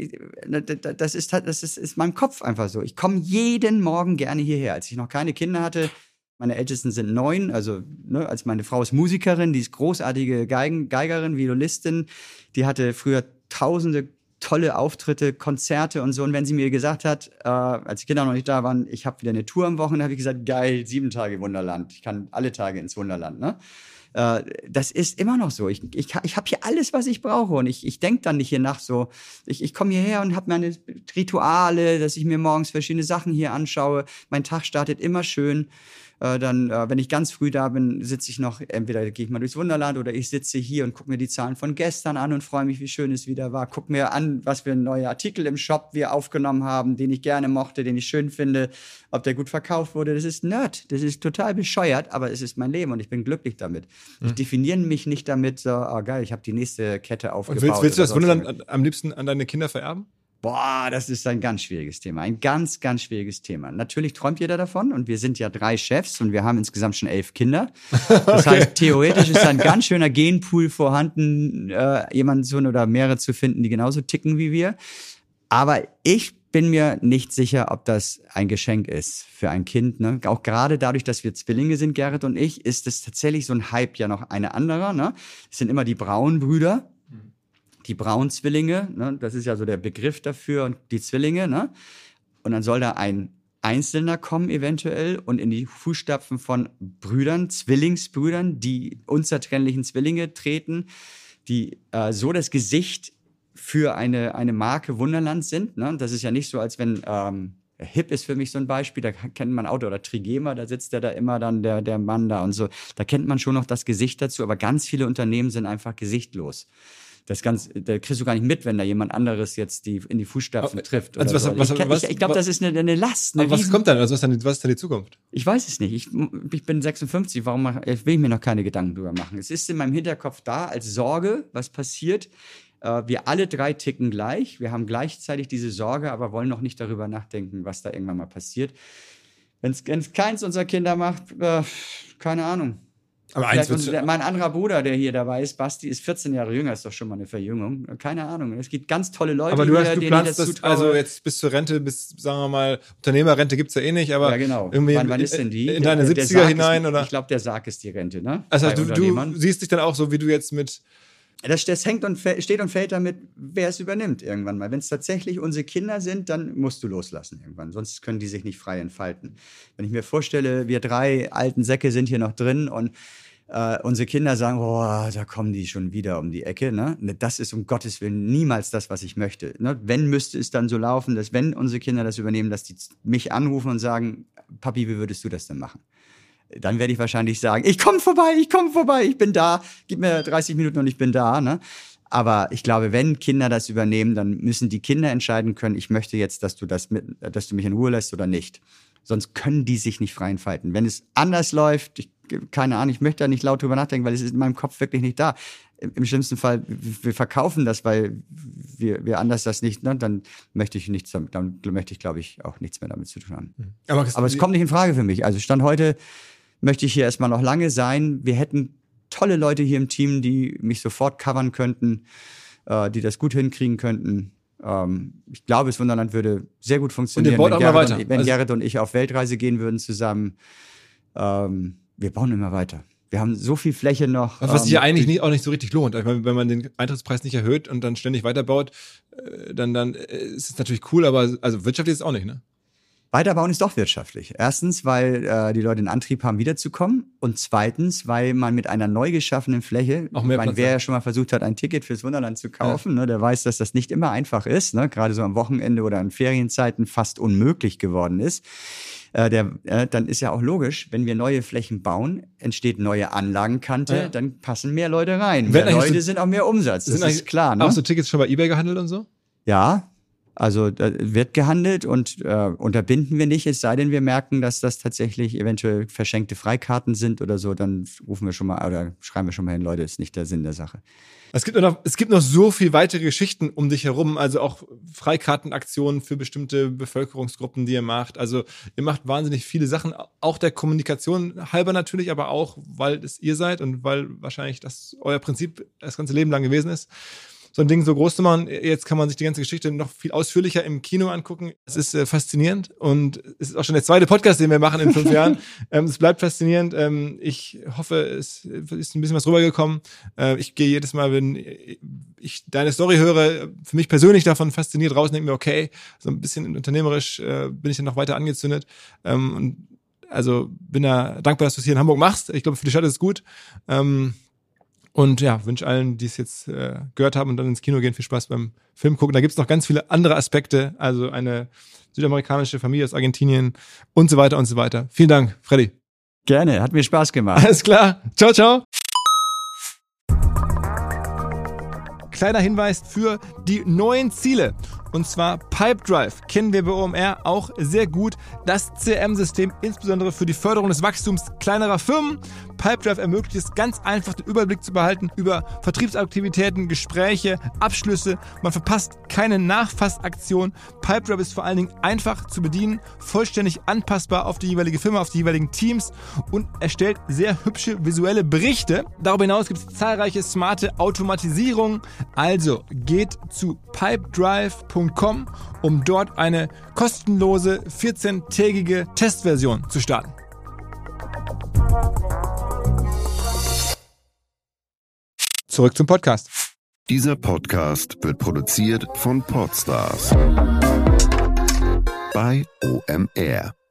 Das ist, das ist, ist meinem Kopf einfach so. Ich komme jeden Morgen gerne hierher. Als ich noch keine Kinder hatte, meine Ältesten sind neun, also ne, als meine Frau ist Musikerin, die ist großartige Geigen, Geigerin, Violinistin, die hatte früher tausende tolle Auftritte, Konzerte und so. Und wenn sie mir gesagt hat, äh, als die Kinder noch nicht da waren, ich habe wieder eine Tour am Wochenende, habe ich gesagt, geil, sieben Tage Wunderland. Ich kann alle Tage ins Wunderland, ne? Äh, das ist immer noch so. Ich, ich, ich habe hier alles, was ich brauche. Und ich, ich denke dann nicht hier nach so. Ich, ich komme hierher und habe meine Rituale, dass ich mir morgens verschiedene Sachen hier anschaue. Mein Tag startet immer schön. Äh, dann, äh, wenn ich ganz früh da bin, sitze ich noch, entweder gehe ich mal durchs Wunderland oder ich sitze hier und gucke mir die Zahlen von gestern an und freue mich, wie schön es wieder war. Guck mir an, was für neue Artikel im Shop wir aufgenommen haben, den ich gerne mochte, den ich schön finde, ob der gut verkauft wurde. Das ist Nerd, das ist total bescheuert, aber es ist mein Leben und ich bin glücklich damit. Mhm. Ich definiere mich nicht damit, so, oh geil, ich habe die nächste Kette aufgebaut. Und willst, willst du das Wunderland am liebsten an deine Kinder vererben? Boah, das ist ein ganz schwieriges Thema. Ein ganz, ganz schwieriges Thema. Natürlich träumt jeder davon und wir sind ja drei Chefs und wir haben insgesamt schon elf Kinder. Das okay. heißt, theoretisch ist ein ganz schöner Genpool vorhanden, äh, jemanden so oder mehrere zu finden, die genauso ticken wie wir. Aber ich bin mir nicht sicher, ob das ein Geschenk ist für ein Kind. Ne? Auch gerade dadurch, dass wir Zwillinge sind, Gerrit und ich, ist es tatsächlich so ein Hype ja noch eine anderer. Ne? Es sind immer die Braunbrüder. Die Braunzwillinge, ne, das ist ja so der Begriff dafür, und die Zwillinge, ne? Und dann soll da ein Einzelner kommen eventuell und in die Fußstapfen von Brüdern, Zwillingsbrüdern, die unzertrennlichen Zwillinge treten, die äh, so das Gesicht für eine, eine Marke Wunderland sind. Ne? Das ist ja nicht so, als wenn ähm, Hip ist für mich so ein Beispiel, da kennt man Auto oder Trigema, da sitzt der da immer dann, der, der Mann da und so. Da kennt man schon noch das Gesicht dazu, aber ganz viele Unternehmen sind einfach gesichtlos. Das ganz, da kriegst du gar nicht mit, wenn da jemand anderes jetzt die in die Fußstapfen trifft. Also was, so. was, ich was, ich, ich glaube, das ist eine, eine Last. Eine aber was kommt dann? Also was, dann? was ist dann die Zukunft? Ich weiß es nicht. Ich, ich bin sechsundfünfzig. Warum mach, will ich mir noch keine Gedanken drüber machen? Es ist in meinem Hinterkopf da als Sorge, was passiert. Äh, wir alle drei ticken gleich. Wir haben gleichzeitig diese Sorge, aber wollen noch nicht darüber nachdenken, was da irgendwann mal passiert. Wenn es keins unserer Kinder macht, äh, keine Ahnung. Aber eins unser, mein anderer Bruder, der hier dabei ist, Basti, ist vierzehn Jahre jünger, ist doch schon mal eine Verjüngung. Keine Ahnung. Es gibt ganz tolle Leute, aber du, hast, hier, du planst das, also jetzt bis zur Rente, bis, sagen wir mal, Unternehmerrente gibt's ja eh nicht, aber ja, genau. irgendwie wann, wann ist denn die? in deine der, der siebziger hinein, ist, oder? Ich glaube, der Sarg ist die Rente, ne? Also du, du siehst dich dann auch so, wie du jetzt mit... Das, das hängt und steht und fällt damit, wer es übernimmt irgendwann mal. Wenn es tatsächlich unsere Kinder sind, dann musst du loslassen irgendwann. Sonst können die sich nicht frei entfalten. Wenn ich mir vorstelle, wir drei alten Säcke sind hier noch drin und Uh, unsere Kinder sagen, boah, da kommen die schon wieder um die Ecke. Ne? Das ist um Gottes Willen niemals das, was ich möchte. Ne? Wenn, müsste es dann so laufen, dass wenn unsere Kinder das übernehmen, dass die mich anrufen und sagen, Papi, wie würdest du das denn machen? Dann werde ich wahrscheinlich sagen, ich komme vorbei, ich komme vorbei, ich bin da. Gib mir dreißig Minuten und ich bin da. Ne? Aber ich glaube, wenn Kinder das übernehmen, dann müssen die Kinder entscheiden können, ich möchte jetzt, dass du das mit, dass du mich in Ruhe lässt oder nicht. Sonst können die sich nicht frei entfalten. Wenn es anders läuft, ich, keine Ahnung, ich möchte da nicht laut drüber nachdenken, weil es ist in meinem Kopf wirklich nicht da. Im, im schlimmsten Fall, wir verkaufen das, weil wir, wir anders das nicht, ne? Dann möchte ich nichts damit, dann möchte ich, glaube ich, auch nichts mehr damit zu tun haben. Aber, Aber es kommt nicht in Frage für mich. Also Stand heute möchte ich hier erstmal noch lange sein. Wir hätten tolle Leute hier im Team, die mich sofort covern könnten, äh, die das gut hinkriegen könnten. Ähm, ich glaube, das Wunderland würde sehr gut funktionieren, und wenn, Gerrit Gerrit und, und, wenn also Gerrit und ich auf Weltreise gehen würden zusammen. Ähm, wir bauen immer weiter. Wir haben so viel Fläche noch. Was sich ähm, ja eigentlich nicht, auch nicht so richtig lohnt. Ich meine, wenn man den Eintrittspreis nicht erhöht und dann ständig weiterbaut, äh, dann, dann ist es natürlich cool, aber also wirtschaftlich ist es auch nicht, ne? Weiterbauen ist doch wirtschaftlich. Erstens, weil äh, die Leute den Antrieb haben, wiederzukommen. Und zweitens, weil man mit einer neu geschaffenen Fläche, auch mehr ich meine, wer ja schon mal versucht hat, ein Ticket fürs Wunderland zu kaufen, ja. ne, der weiß, dass das nicht immer einfach ist, ne, gerade so am Wochenende oder in Ferienzeiten fast unmöglich geworden ist. Äh, der, äh, dann ist ja auch logisch, wenn wir neue Flächen bauen, entsteht neue Anlagenkante, ja. dann passen mehr Leute rein. Mehr Leute so, sind auch mehr Umsatz, das ist klar. Ne? Auch so Tickets schon bei eBay gehandelt und so? Ja. Also da wird gehandelt und äh, unterbinden wir nicht, es sei denn, wir merken, dass das tatsächlich eventuell verschenkte Freikarten sind oder so, dann rufen wir schon mal oder schreiben wir schon mal hin, Leute, ist nicht der Sinn der Sache. Es gibt noch, es gibt noch so viel weitere Geschichten um dich herum, also auch Freikartenaktionen für bestimmte Bevölkerungsgruppen, die ihr macht. Also ihr macht wahnsinnig viele Sachen, auch der Kommunikation halber natürlich, aber auch, weil es ihr seid und weil wahrscheinlich das euer Prinzip das ganze Leben lang gewesen ist. so ein Ding so groß zu machen. Jetzt kann man sich die ganze Geschichte noch viel ausführlicher im Kino angucken. Es ist äh, faszinierend und es ist auch schon der zweite Podcast, den wir machen in fünf Jahren. Ähm, es bleibt faszinierend. Ähm, ich hoffe, es ist ein bisschen was rübergekommen. Äh, ich gehe jedes Mal, wenn ich deine Story höre, für mich persönlich davon fasziniert raus und denke mir, okay, so ein bisschen unternehmerisch äh, bin ich dann noch weiter angezündet. Ähm, und also bin da dankbar, dass du es hier in Hamburg machst. Ich glaube, für die Stadt ist es gut. Ähm, Und ja, wünsche allen, die es jetzt äh, gehört haben und dann ins Kino gehen, viel Spaß beim Film gucken. Da gibt's noch ganz viele andere Aspekte, also eine südamerikanische Familie aus Argentinien und so weiter und so weiter. Vielen Dank, Freddy. Gerne, hat mir Spaß gemacht. Alles klar. Ciao, ciao. Kleiner Hinweis für die neuen Ziele. Und zwar Pipedrive kennen wir bei O M R auch sehr gut. Das C R M-System, insbesondere für die Förderung des Wachstums kleinerer Firmen. Pipedrive ermöglicht es ganz einfach, den Überblick zu behalten über Vertriebsaktivitäten, Gespräche, Abschlüsse. Man verpasst keine Nachfassaktion. Pipedrive ist vor allen Dingen einfach zu bedienen, vollständig anpassbar auf die jeweilige Firma, auf die jeweiligen Teams und erstellt sehr hübsche visuelle Berichte. Darüber hinaus gibt es zahlreiche smarte Automatisierungen. Also geht zu pipedrive punkt com, um dort eine kostenlose vierzehntägige Testversion zu starten. Zurück zum Podcast. Dieser Podcast wird produziert von Podstars bei O M R.